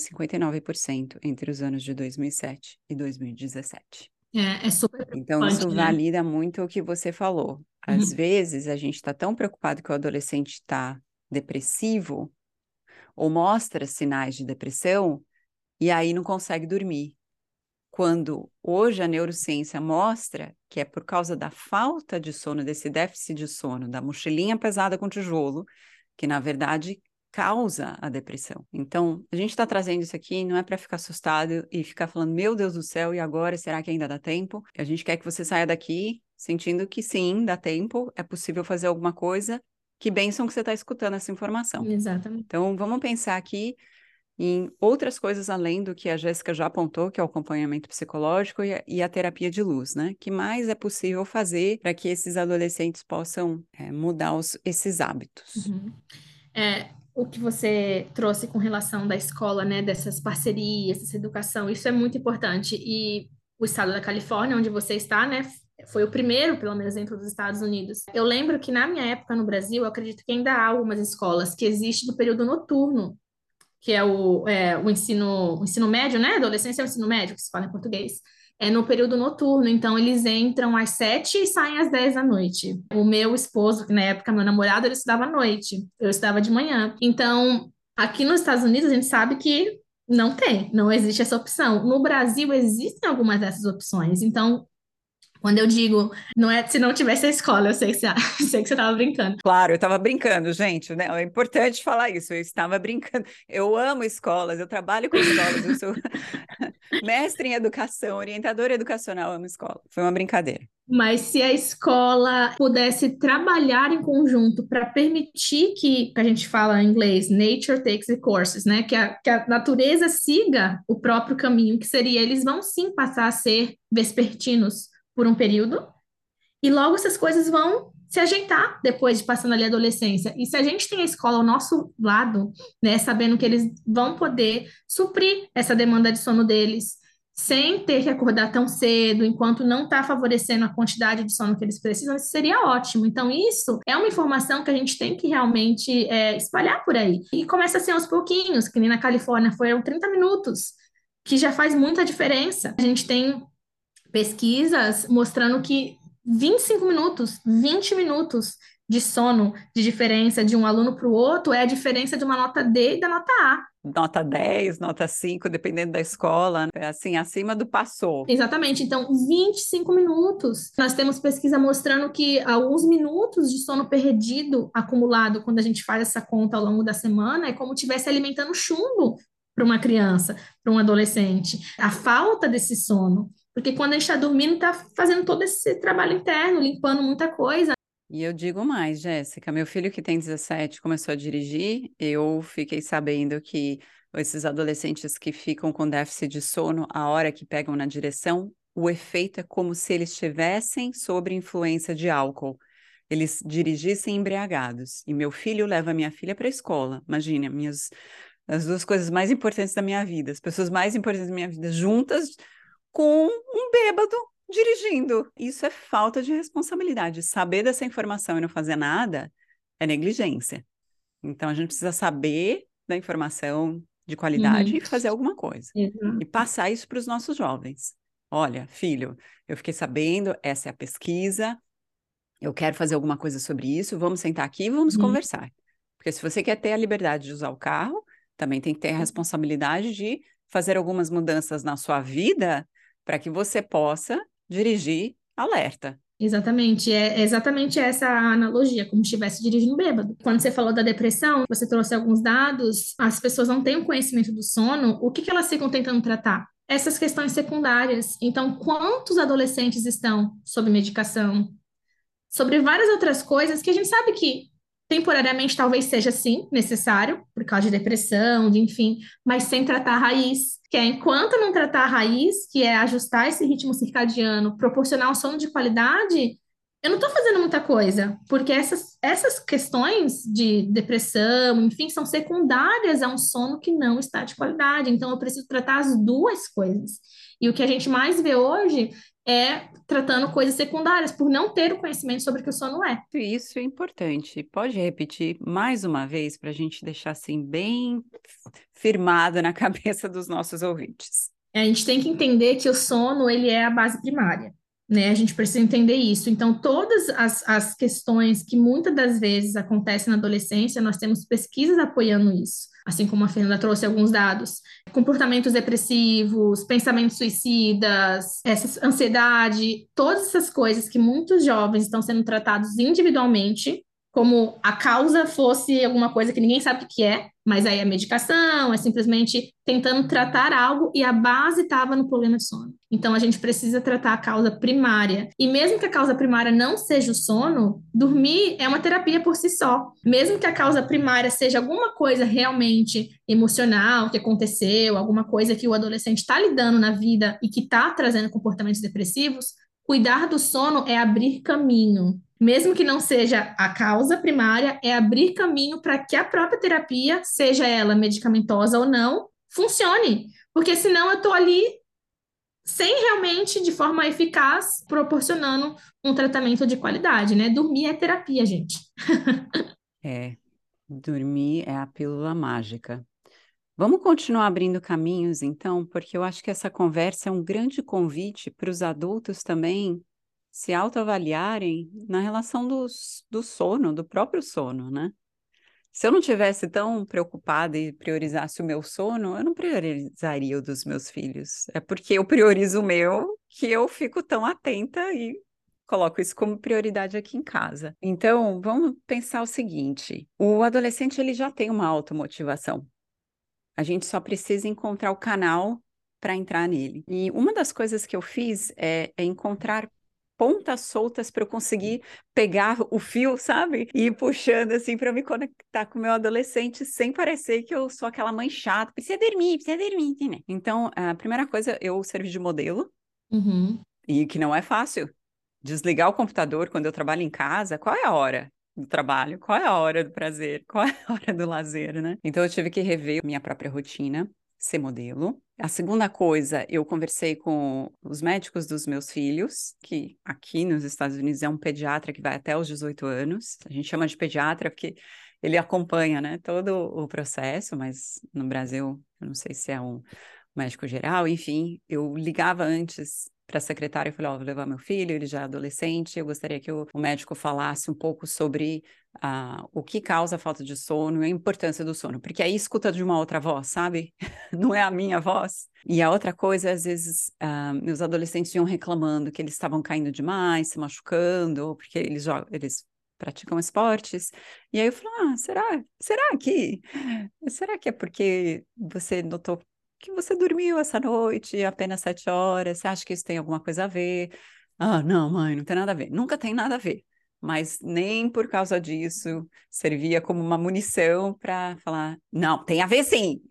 59% entre os anos de 2007 e 2017. É super Então, isso preocupante, né? valida muito o que você falou. Às Uhum. vezes, a gente está tão preocupado que o adolescente está depressivo ou mostra sinais de depressão e aí não consegue dormir. Quando hoje a neurociência mostra que é por causa da falta de sono, desse déficit de sono, da mochilinha pesada com tijolo, que na verdade causa a depressão. Então, a gente está trazendo isso aqui não é para ficar assustado e ficar falando, meu Deus do céu, e agora, será que ainda dá tempo? A gente quer que você saia daqui sentindo que sim, dá tempo, é possível fazer alguma coisa. Que bênção que você está escutando essa informação. Exatamente. Então, vamos pensar aqui em outras coisas além do que a Jéssica já apontou, que é o acompanhamento psicológico e a terapia de luz, né? Que mais é possível fazer para que esses adolescentes possam mudar esses hábitos? Uhum. O que você trouxe com relação da escola, né, dessas parcerias, dessa educação, isso é muito importante. E o estado da Califórnia, onde você está, né, foi o primeiro, pelo menos dentro dos Estados Unidos. Eu lembro que na minha época no Brasil, eu acredito que ainda há algumas escolas que existem no período noturno. que é o ensino médio, né? Adolescência é o ensino médio, que se fala em português. É no período noturno, então eles entram às 7 e saem às 10 da noite. O meu esposo, que na época meu namorado, ele estudava à noite, eu estudava de manhã. Então, aqui nos Estados Unidos, a gente sabe que não existe essa opção. No Brasil, existem algumas dessas opções. Então, quando eu digo, não é se não tivesse a escola, eu sei que você, sei que você estava brincando. Claro, eu estava brincando, gente, né? É importante falar isso. Eu estava brincando. Eu amo escolas, eu trabalho com escolas, eu sou mestre em educação, orientadora educacional, amo escola. Foi uma brincadeira. Mas se a escola pudesse trabalhar em conjunto para permitir que a gente fala em inglês, nature takes the courses, né? Que a natureza siga o próprio caminho, que seria, eles vão sim passar a ser vespertinos por um período, e logo essas coisas vão se ajeitar depois de passando ali a adolescência. E se a gente tem a escola ao nosso lado, né, sabendo que eles vão poder suprir essa demanda de sono deles, sem ter que acordar tão cedo, enquanto não está favorecendo a quantidade de sono que eles precisam, isso seria ótimo. Então, isso é uma informação que a gente tem que realmente espalhar por aí. E começa assim aos pouquinhos, que nem na Califórnia foram 30 minutos, que já faz muita diferença. A gente tem pesquisas mostrando que 25 minutos, 20 minutos de sono de diferença de um aluno para o outro é a diferença de uma nota D e da nota A. Nota 10, nota 5, dependendo da escola, né? Assim, acima do passou. Exatamente, então 25 minutos. Nós temos pesquisa mostrando que alguns minutos de sono perdido acumulado, quando a gente faz essa conta ao longo da semana, é como se estivesse alimentando chumbo para uma criança, para um adolescente. A falta desse sono. Porque quando a gente está dormindo, está fazendo todo esse trabalho interno, limpando muita coisa. E eu digo mais, Jéssica, meu filho que tem 17 começou a dirigir, eu fiquei sabendo que esses adolescentes que ficam com déficit de sono, a hora que pegam na direção, o efeito é como se eles estivessem sob influência de álcool. Eles dirigissem embriagados. E meu filho leva minha filha para a escola. Imagine, as duas coisas mais importantes da minha vida, as pessoas mais importantes da minha vida juntas com um bêbado dirigindo. Isso é falta de responsabilidade. Saber dessa informação e não fazer nada é negligência. Então, a gente precisa saber da informação de qualidade Uhum. e fazer alguma coisa. E Exato. passar isso para os nossos jovens. Olha, filho, eu fiquei sabendo, essa é a pesquisa, eu quero fazer alguma coisa sobre isso, vamos sentar aqui e vamos Uhum. conversar. Porque se você quer ter a liberdade de usar o carro, também tem que ter a responsabilidade de fazer algumas mudanças na sua vida para que você possa dirigir alerta. Exatamente, é exatamente essa a analogia, como se estivesse dirigindo bêbado. Quando você falou da depressão, você trouxe alguns dados, as pessoas não têm o conhecimento do sono, o que que elas ficam tentando tratar? Essas questões secundárias. Então, quantos adolescentes estão sob medicação? Sobre várias outras coisas que a gente sabe que temporariamente talvez seja sim necessário, por causa de depressão, de enfim, mas sem tratar a raiz, que é enquanto não tratar a raiz, que é ajustar esse ritmo circadiano, proporcionar um sono de qualidade, eu não estou fazendo muita coisa, porque essas questões de depressão, enfim, são secundárias a um sono que não está de qualidade. Então, eu preciso tratar as duas coisas. E o que a gente mais vê hoje é tratando coisas secundárias, por não ter o conhecimento sobre o que o sono é. Isso é importante. Pode repetir mais uma vez para a gente deixar assim bem firmado na cabeça dos nossos ouvintes. A gente tem que entender que o sono, ele é a base primária, né? A gente precisa entender isso. Então, todas as questões que muitas das vezes acontecem na adolescência, nós temos pesquisas apoiando isso. Assim como a Fernanda trouxe alguns dados, comportamentos depressivos, pensamentos suicidas, essa ansiedade, todas essas coisas que muitos jovens estão sendo tratados individualmente, como a causa fosse alguma coisa que ninguém sabe o que é, mas aí é medicação, é simplesmente tentando tratar algo e a base estava no problema de sono. Então a gente precisa tratar a causa primária. E mesmo que a causa primária não seja o sono, dormir é uma terapia por si só. Mesmo que a causa primária seja alguma coisa realmente emocional que aconteceu, alguma coisa que o adolescente está lidando na vida e que está trazendo comportamentos depressivos, cuidar do sono é abrir caminho. Mesmo que não seja a causa primária, é abrir caminho para que a própria terapia, seja ela medicamentosa ou não, funcione. Porque senão eu estou ali sem realmente, de forma eficaz, proporcionando um tratamento de qualidade, né? Dormir é terapia, gente. É, dormir é a pílula mágica. Vamos continuar abrindo caminhos, então, porque eu acho que essa conversa é um grande convite para os adultos também se autoavaliarem na relação do sono, do próprio sono, né? Se eu não tivesse tão preocupada e priorizasse o meu sono, eu não priorizaria o dos meus filhos. É porque eu priorizo o meu que eu fico tão atenta e coloco isso como prioridade aqui em casa. Então, vamos pensar o seguinte: o adolescente ele já tem uma automotivação. A gente só precisa encontrar o canal para entrar nele. E uma das coisas que eu fiz é encontrar pontas soltas para eu conseguir pegar o fio, sabe? E ir puxando assim para me conectar com o meu adolescente sem parecer que eu sou aquela mãe chata. Precisa dormir, né? Então, a primeira coisa, eu servi de modelo, Uhum. e que não é fácil. Desligar o computador quando eu trabalho em casa, qual é a hora do trabalho? Qual é a hora do prazer? Qual é a hora do lazer, né? Então eu tive que rever minha própria rotina, ser modelo. A segunda coisa, eu conversei com os médicos dos meus filhos, que aqui nos Estados Unidos é um pediatra que vai até os 18 anos. A gente chama de pediatra porque ele acompanha, né, todo o processo, mas no Brasil, eu não sei se é um médico geral, enfim, eu ligava antes para a secretária e falei, ó, vou levar meu filho, ele já é adolescente, eu gostaria que o médico falasse um pouco sobre o que causa a falta de sono e a importância do sono, porque aí escuta de uma outra voz, sabe? Não é a minha voz. E a outra coisa, às vezes, meus adolescentes iam reclamando que eles estavam caindo demais, se machucando, ou porque eles praticam esportes. E aí eu falo, será que é porque você notou que você dormiu essa noite apenas 7 horas? Você acha que isso tem alguma coisa a ver? Ah, não, mãe, não tem nada a ver. Nunca tem nada a ver. Mas nem por causa disso servia como uma munição para falar, não, tem a ver sim.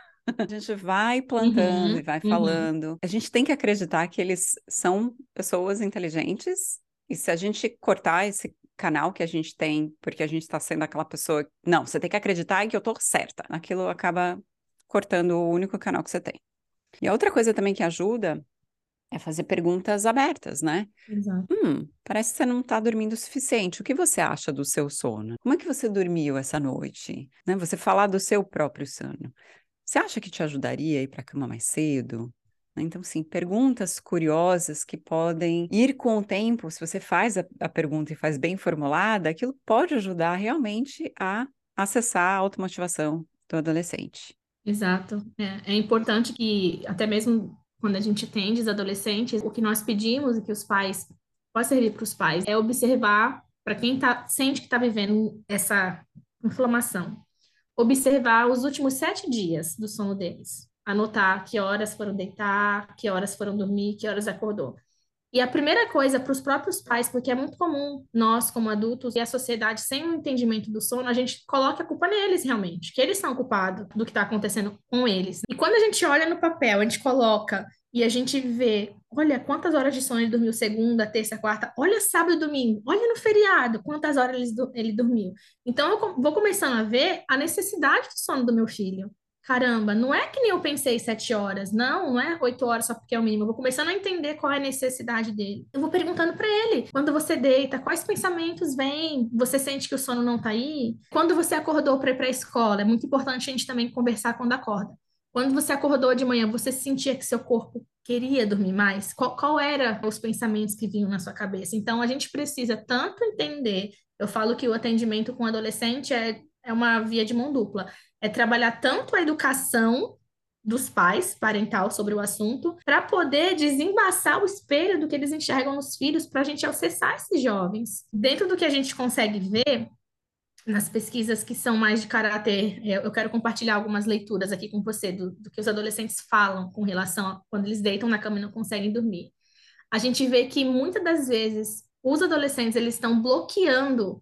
A gente vai plantando e Uhum. vai Uhum. falando. A gente tem que acreditar que eles são pessoas inteligentes, e se a gente cortar esse canal que a gente tem, porque a gente está sendo aquela pessoa, não, você tem que acreditar que eu tô certa. Aquilo acaba cortando o único canal que você tem. E a outra coisa também que ajuda é fazer perguntas abertas, né? Exato. Parece que você não está dormindo o suficiente. O que você acha do seu sono? Como é que você dormiu essa noite? Né? Você falar do seu próprio sono. Você acha que te ajudaria a ir para a cama mais cedo? Né? Então, sim, perguntas curiosas que podem ir com o tempo. Se você faz a pergunta e faz bem formulada, aquilo pode ajudar realmente a acessar a automotivação do adolescente. Exato. É importante que, até mesmo quando a gente tem os adolescentes, o que nós pedimos e que os pais, pode servir para os pais, é observar, para quem sente que está vivendo essa inflamação, observar os últimos 7 dias do sono deles. Anotar que horas foram deitar, que horas foram dormir, que horas acordou. E a primeira coisa para os próprios pais, porque é muito comum nós, como adultos, e a sociedade sem o entendimento do sono, a gente coloca a culpa neles realmente, que eles são culpados do que está acontecendo com eles. E quando a gente olha no papel, a gente coloca e a gente vê, olha quantas horas de sono ele dormiu segunda, terça, quarta, olha sábado e domingo, olha no feriado, quantas horas ele dormiu. Então eu vou começando a ver a necessidade do sono do meu filho. Caramba, não é que nem eu pensei 7 horas, não é 8 horas só porque é o mínimo. Eu vou começando a entender qual é a necessidade dele. Eu vou perguntando para ele, quando você deita, quais pensamentos vêm? Você sente que o sono não tá aí? Quando você acordou para ir para a escola, é muito importante a gente também conversar quando acorda. Quando você acordou de manhã, você sentia que seu corpo queria dormir mais? Qual era os pensamentos que vinham na sua cabeça? Então, a gente precisa tanto entender. Eu falo que o atendimento com adolescente é uma via de mão dupla, é trabalhar tanto a educação dos pais, parental, sobre o assunto, para poder desembaçar o espelho do que eles enxergam nos filhos, para a gente acessar esses jovens. Dentro do que a gente consegue ver nas pesquisas que são mais de caráter, eu quero compartilhar algumas leituras aqui com você do que os adolescentes falam com relação a quando eles deitam na cama e não conseguem dormir. A gente vê que muitas das vezes os adolescentes eles estão bloqueando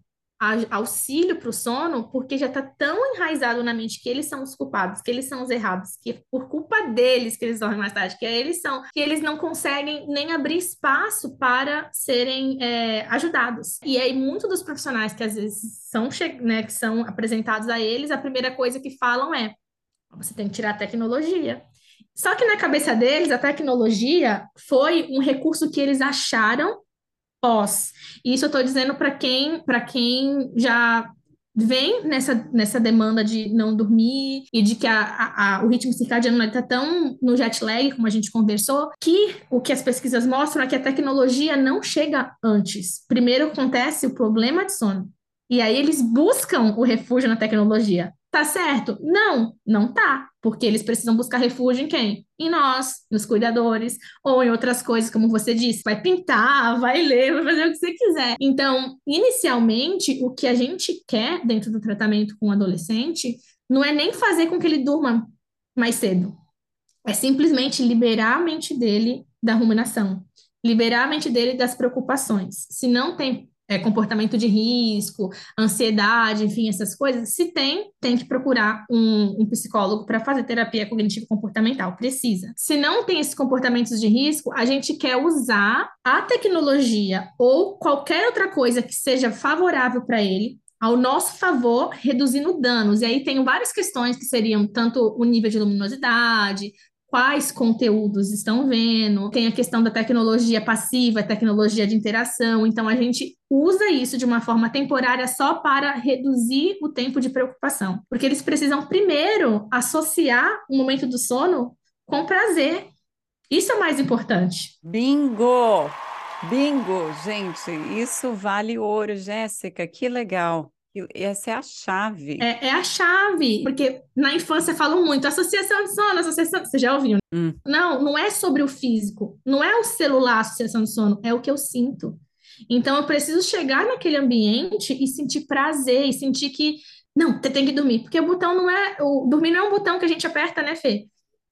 auxílio para o sono porque já está tão enraizado na mente que eles são os culpados, que eles são os errados, que por culpa deles que eles dormem mais tarde, que eles não conseguem nem abrir espaço para serem ajudados. E aí muitos dos profissionais que às vezes são, né, que são apresentados a eles, a primeira coisa que falam é: você tem que tirar a tecnologia. Só que na cabeça deles, a tecnologia foi um recurso que eles acharam pós. E isso eu estou dizendo para quem já vem nessa demanda de não dormir e de que o ritmo circadiano está tão no jet lag, como a gente conversou, que o que as pesquisas mostram é que a tecnologia não chega antes. Primeiro acontece o problema de sono. E aí eles buscam o refúgio na tecnologia. Tá certo? Não, não tá. Porque eles precisam buscar refúgio em quem? Em nós, nos cuidadores, ou em outras coisas, como você disse. Vai pintar, vai ler, vai fazer o que você quiser. Então, inicialmente, o que a gente quer dentro do tratamento com o adolescente não é nem fazer com que ele durma mais cedo. É simplesmente liberar a mente dele da ruminação, liberar a mente dele das preocupações. Se não tem comportamento de risco, ansiedade, enfim, essas coisas, se tem, tem que procurar um psicólogo para fazer terapia cognitivo-comportamental. Precisa. Se não tem esses comportamentos de risco, a gente quer usar a tecnologia ou qualquer outra coisa que seja favorável para ele ao nosso favor, reduzindo danos. E aí tem várias questões que seriam tanto o nível de luminosidade, quais conteúdos estão vendo, tem a questão da tecnologia passiva, tecnologia de interação, então a gente usa isso de uma forma temporária só para reduzir o tempo de preocupação, porque eles precisam primeiro associar o momento do sono com prazer. Isso é o mais importante. Bingo! Bingo, gente, isso vale ouro, Jéssica, que legal. Essa é a chave. É a chave, porque na infância falam muito, associação de sono, associação, você já ouviu? Hum. Não, não é sobre o físico, não é o celular, a associação de sono, é o que eu sinto. Então eu preciso chegar naquele ambiente e sentir prazer, e sentir que, não, você tem que dormir, porque o botão não é, o dormir não é um botão que a gente aperta, né, Fê?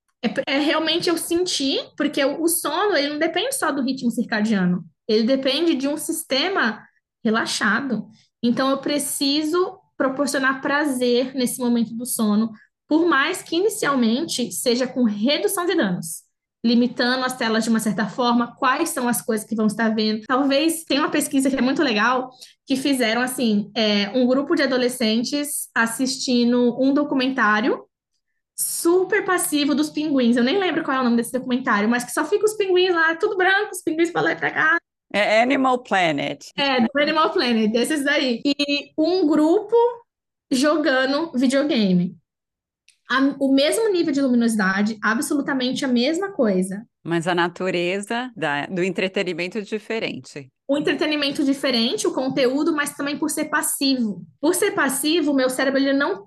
É realmente eu sentir, porque o sono, ele não depende só do ritmo circadiano, ele depende de um sistema relaxado. Então, eu preciso proporcionar prazer nesse momento do sono, por mais que inicialmente seja com redução de danos, limitando as telas de uma certa forma, quais são as coisas que vão estar vendo. Talvez tenha uma pesquisa que é muito legal, que fizeram assim, um grupo de adolescentes assistindo um documentário super passivo dos pinguins. Eu nem lembro qual é o nome desse documentário, mas que só fica os pinguins lá, tudo branco, os pinguins pra lá e pra cá. É Animal Planet. É, do Animal Planet, desses daí. E um grupo jogando videogame. O mesmo nível de luminosidade, absolutamente a mesma coisa. Mas a natureza do entretenimento é diferente. O entretenimento diferente, o conteúdo, mas também por ser passivo. Por ser passivo, o meu cérebro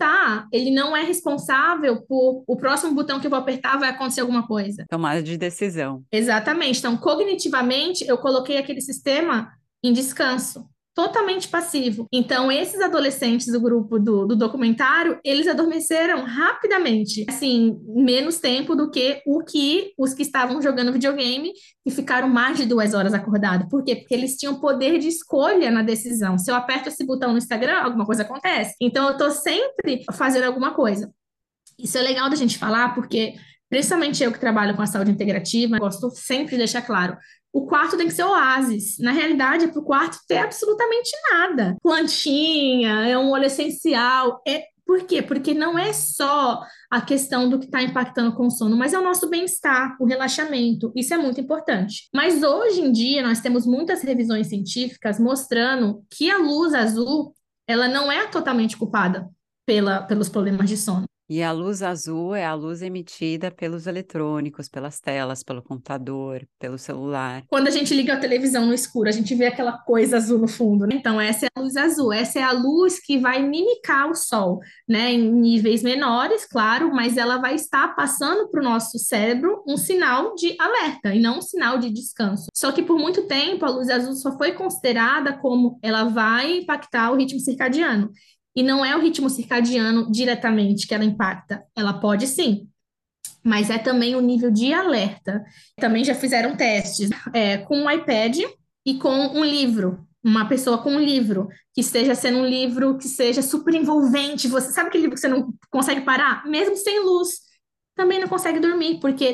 ele não é responsável por o próximo botão que eu vou apertar vai acontecer alguma coisa. Tomada de decisão. Exatamente. Então, cognitivamente, eu coloquei aquele sistema em descanso, totalmente passivo. Então, esses adolescentes do grupo do documentário, eles adormeceram rapidamente, assim, menos tempo do que os que estavam jogando videogame e ficaram mais de 2 horas acordados. Por quê? Porque eles tinham poder de escolha na decisão. Se eu aperto esse botão no Instagram, alguma coisa acontece. Então, eu estou sempre fazendo alguma coisa. Isso é legal da gente falar, porque, principalmente eu que trabalho com a saúde integrativa, gosto sempre de deixar claro. O quarto tem que ser oásis. Na realidade, é para o quarto ter absolutamente nada. Plantinha, é um óleo essencial. Por quê? Porque não é só a questão do que está impactando com o sono, mas é o nosso bem-estar, o relaxamento. Isso é muito importante. Mas hoje em dia, nós temos muitas revisões científicas mostrando que a luz azul, ela não é totalmente culpada pelos problemas de sono. E a luz azul é a luz emitida pelos eletrônicos, pelas telas, pelo computador, pelo celular. Quando a gente liga a televisão no escuro, a gente vê aquela coisa azul no fundo, né? Então, essa é a luz azul, essa é a luz que vai mimicar o sol, né? Em níveis menores, claro, mas ela vai estar passando para o nosso cérebro um sinal de alerta e não um sinal de descanso. Só que por muito tempo a luz azul só foi considerada como ela vai impactar o ritmo circadiano. E não é o ritmo circadiano diretamente que ela impacta. Ela pode sim, mas é também o nível de alerta. Também já fizeram testes com um iPad e com um livro. Uma pessoa com um livro, que esteja sendo um livro que seja super envolvente. Você sabe aquele livro que você não consegue parar? Mesmo sem luz, também não consegue dormir, porque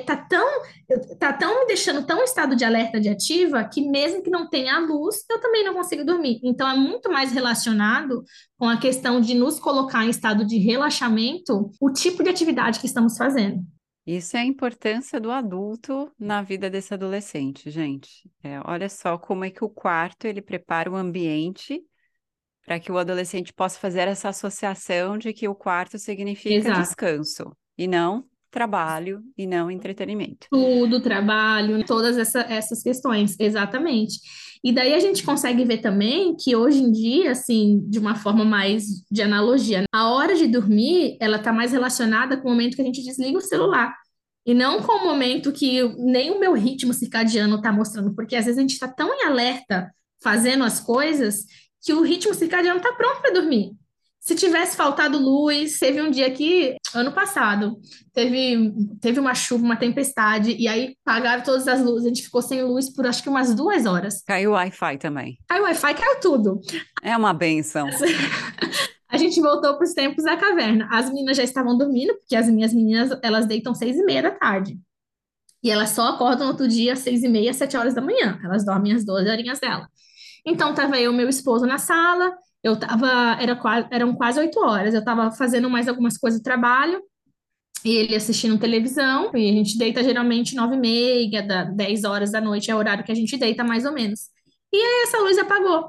tá tão me deixando tão em estado de alerta de ativa que mesmo que não tenha luz, eu também não consigo dormir. Então é muito mais relacionado com a questão de nos colocar em estado de relaxamento, o tipo de atividade que estamos fazendo. Isso é a importância do adulto na vida desse adolescente, gente. Olha só como é que o quarto ele prepara o ambiente para que o adolescente possa fazer essa associação de que o quarto significa Exato. descanso e não trabalho e não entretenimento. Tudo, trabalho, todas essas questões, exatamente. E daí a gente consegue ver também que hoje em dia, assim, de uma forma mais de analogia, né? A hora de dormir, ela está mais relacionada com o momento que a gente desliga o celular. E não com o momento que nem o meu ritmo circadiano está mostrando, porque às vezes a gente está tão em alerta fazendo as coisas que o ritmo circadiano está pronto para dormir. Se tivesse faltado luz, teve um dia aqui, ano passado, teve uma chuva, uma tempestade, e aí apagaram todas as luzes. A gente ficou sem luz por acho que umas 2 horas. Caiu o Wi-Fi também. Aí o Wi-Fi caiu tudo. É uma benção. A gente voltou para os tempos da caverna. As meninas já estavam dormindo, porque as minhas meninas, elas deitam 6:30 da tarde. E elas só acordam no outro dia às 6:30, 7 horas da manhã. Elas dormem as 12 horinhas dela. Então, tava eu e meu esposo na sala, eram quase 8 horas. Eu tava fazendo mais algumas coisas do trabalho, e ele assistindo televisão, e a gente deita geralmente 9:30, 10 horas da noite, é o horário que a gente deita, mais ou menos. E aí essa luz apagou.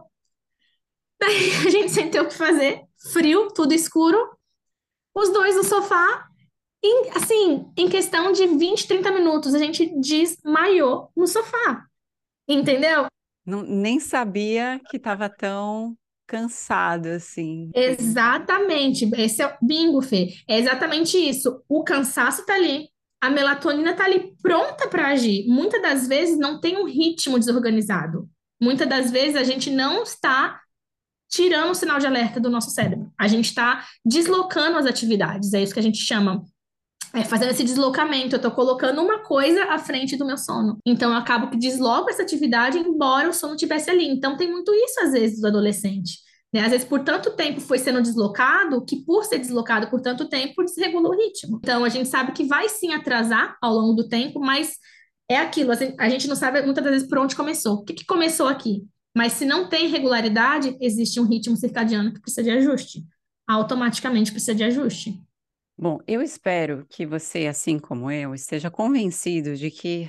A gente sem ter o que fazer, frio, tudo escuro, os dois no sofá, e assim, em questão de 20, 30 minutos, a gente desmaiou no sofá, entendeu? Não, nem sabia que estava tão cansado assim. Exatamente, esse é o bingo, Fê. É exatamente isso. O cansaço tá ali, a melatonina tá ali pronta para agir. Muitas das vezes não tem um ritmo desorganizado. Muitas das vezes a gente não está tirando o sinal de alerta do nosso cérebro. A gente está deslocando as atividades. É isso que a gente chama. Fazendo esse deslocamento, eu estou colocando uma coisa à frente do meu sono. Então, eu acabo que desloco essa atividade, embora o sono estivesse ali. Então, tem muito isso, às vezes, do adolescente. Né? Às vezes, por tanto tempo foi sendo deslocado, que por ser deslocado por tanto tempo, desregula o ritmo. Então, a gente sabe que vai sim atrasar ao longo do tempo, mas é aquilo, assim, a gente não sabe muitas das vezes por onde começou. O que que começou aqui? Mas se não tem regularidade, existe um ritmo circadiano que precisa de ajuste. Automaticamente precisa de ajuste. Bom, eu espero que você, assim como eu, esteja convencido de que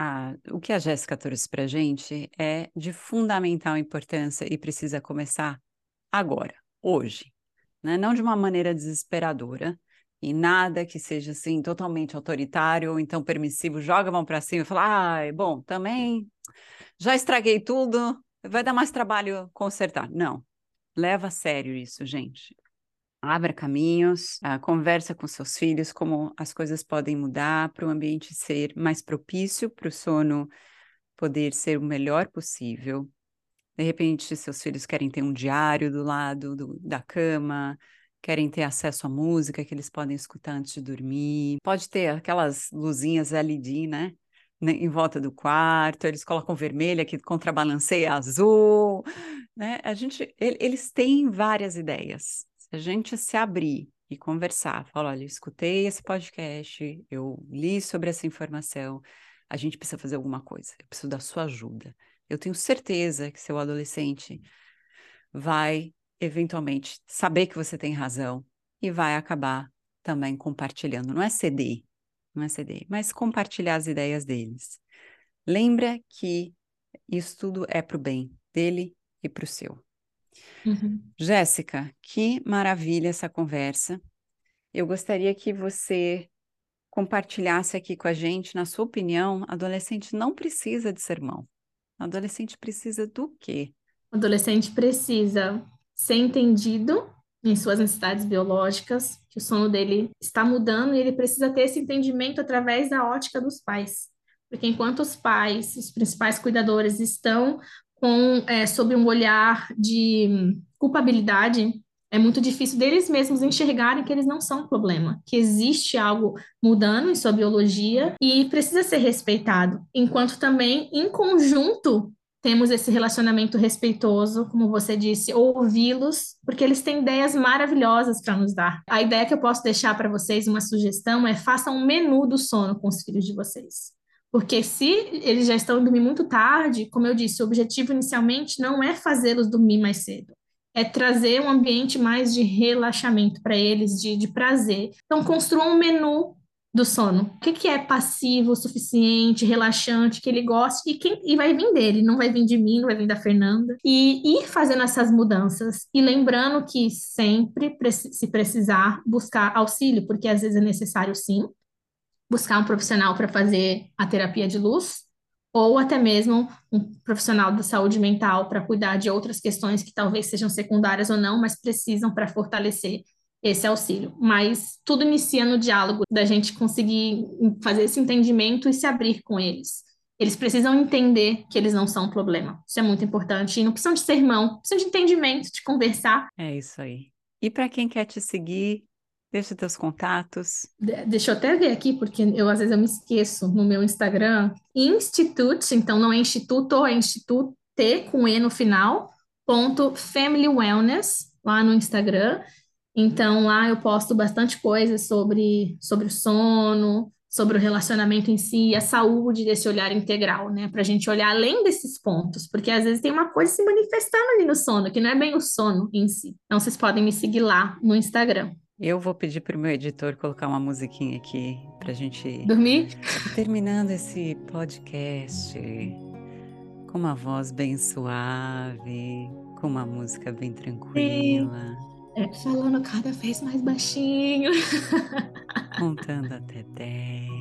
o que a Jéssica trouxe para a gente é de fundamental importância e precisa começar agora, hoje, né? Não de uma maneira desesperadora e nada que seja assim totalmente autoritário ou então permissivo, joga a mão para cima e fala, bom, também já estraguei tudo, vai dar mais trabalho consertar. Não, leva a sério isso, gente. Abra caminhos, conversa com seus filhos como as coisas podem mudar para o ambiente ser mais propício, para o sono poder ser o melhor possível. De repente, seus filhos querem ter um diário do lado da cama, querem ter acesso à música que eles podem escutar antes de dormir. Pode ter aquelas luzinhas LED, né? Em volta do quarto, eles colocam vermelha que contrabalanceia azul, né? Eles têm várias ideias. Se a gente se abrir e conversar, falar, olha, eu escutei esse podcast, eu li sobre essa informação, a gente precisa fazer alguma coisa, eu preciso da sua ajuda. Eu tenho certeza que seu adolescente vai, eventualmente, saber que você tem razão e vai acabar também compartilhando. Não é ceder, mas compartilhar as ideias deles. Lembra que isso tudo é para o bem dele e para o seu. Uhum. Jéssica, que maravilha essa conversa. Eu gostaria que você compartilhasse aqui com a gente, na sua opinião, adolescente não precisa de sermão. Adolescente precisa do quê? O adolescente precisa ser entendido em suas necessidades biológicas, que o sono dele está mudando e ele precisa ter esse entendimento através da ótica dos pais. Porque enquanto os pais, os principais cuidadores, estão sob um olhar de culpabilidade, é muito difícil deles mesmos enxergarem que eles não são um problema, que existe algo mudando em sua biologia e precisa ser respeitado. Enquanto também, em conjunto, temos esse relacionamento respeitoso, como você disse, ouvi-los, porque eles têm ideias maravilhosas para nos dar. A ideia que eu posso deixar para vocês, uma sugestão, é façam um menu do sono com os filhos de vocês. Porque se eles já estão dormindo muito tarde, como eu disse, o objetivo inicialmente não é fazê-los dormir mais cedo, é trazer um ambiente mais de relaxamento para eles, de prazer. Então, construam um menu do sono. O que que é passivo, suficiente, relaxante, que ele goste e vai vir dele, não vai vir de mim, não vai vir da Fernanda. E ir fazendo essas mudanças e lembrando que sempre, se precisar, buscar auxílio, porque às vezes é necessário sim buscar um profissional para fazer a terapia de luz, ou até mesmo um profissional da saúde mental para cuidar de outras questões que talvez sejam secundárias ou não, mas precisam para fortalecer esse auxílio. Mas tudo inicia no diálogo, da gente conseguir fazer esse entendimento e se abrir com eles. Eles precisam entender que eles não são um problema. Isso é muito importante. E não precisam de sermão, precisam de entendimento, de conversar. É isso aí. E para quem quer te seguir, deixa teus contatos. Deixa eu até ver aqui, porque às vezes eu me esqueço no meu Instagram. Institute, então não é instituto, é instituto com E no final, ponto Family Wellness, lá no Instagram. Então lá eu posto bastante coisa sobre o sono, sobre o relacionamento em si, a saúde desse olhar integral, né? Para a gente olhar além desses pontos, porque às vezes tem uma coisa se manifestando ali no sono, que não é bem o sono em si. Então vocês podem me seguir lá no Instagram. Eu vou pedir para o meu editor colocar uma musiquinha aqui para a gente Dormir? terminando esse podcast com uma voz bem suave, com uma música bem tranquila. Falando cada vez mais baixinho. Contando até 10.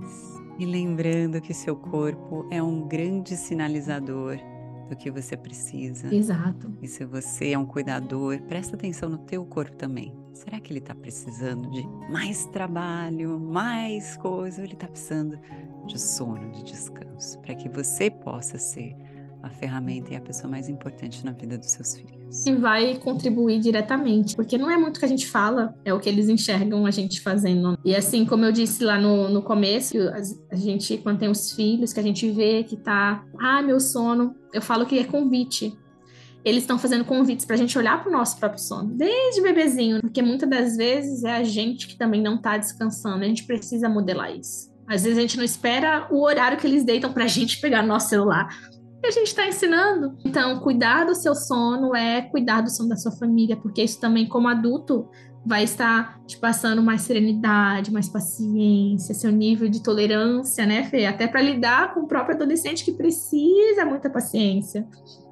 E lembrando que seu corpo é um grande sinalizador do que você precisa. Exato. E se você é um cuidador, presta atenção no teu corpo também. Será que ele está precisando de mais trabalho, mais coisa? Ou ele está precisando de sono, de descanso? Para que você possa ser a ferramenta e a pessoa mais importante na vida dos seus filhos. E vai contribuir diretamente, porque não é muito o que a gente fala, é o que eles enxergam a gente fazendo. E assim, como eu disse lá no começo, a gente, quando tem os filhos, que a gente vê que tá, meu sono, eu falo que é convite. Eles estão fazendo convites para a gente olhar para o nosso próprio sono, desde bebezinho, porque muitas das vezes é a gente que também não está descansando, a gente precisa modelar isso. Às vezes a gente não espera o horário que eles deitam para a gente pegar nosso celular, e a gente está ensinando. Então, cuidar do seu sono é cuidar do sono da sua família, porque isso também, como adulto, vai estar te passando mais serenidade, mais paciência, seu nível de tolerância, né, Fê? Até para lidar com o próprio adolescente que precisa muita paciência.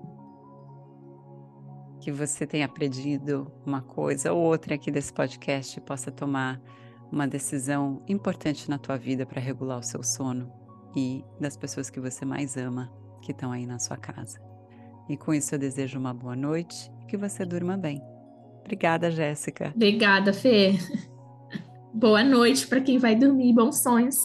Que você tenha aprendido uma coisa ou outra aqui desse podcast e possa tomar uma decisão importante na tua vida para regular o seu sono e das pessoas que você mais ama, que estão aí na sua casa. E com isso eu desejo uma boa noite e que você durma bem. Obrigada, Jéssica. Obrigada, Fê. Boa noite para quem vai dormir. Bons sonhos.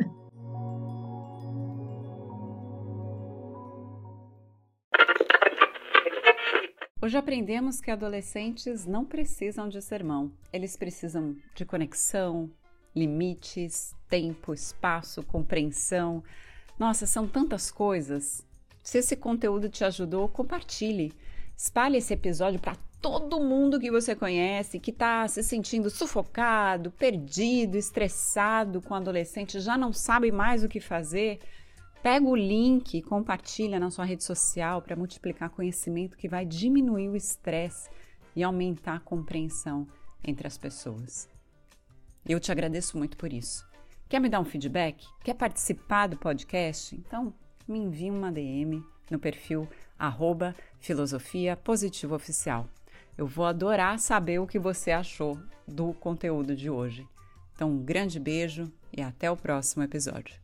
Hoje aprendemos que adolescentes não precisam de sermão. Eles precisam de conexão, limites, tempo, espaço, compreensão. Nossa, são tantas coisas. Se esse conteúdo te ajudou, compartilhe. Espalhe esse episódio para todo mundo que você conhece, que está se sentindo sufocado, perdido, estressado com adolescente, já não sabe mais o que fazer. Pega o link e compartilha na sua rede social para multiplicar conhecimento que vai diminuir o estresse e aumentar a compreensão entre as pessoas. Eu te agradeço muito por isso. Quer me dar um feedback? Quer participar do podcast? Então, me envie uma DM no perfil @Filosofia Positiva Oficial. Eu vou adorar saber o que você achou do conteúdo de hoje. Então, um grande beijo e até o próximo episódio.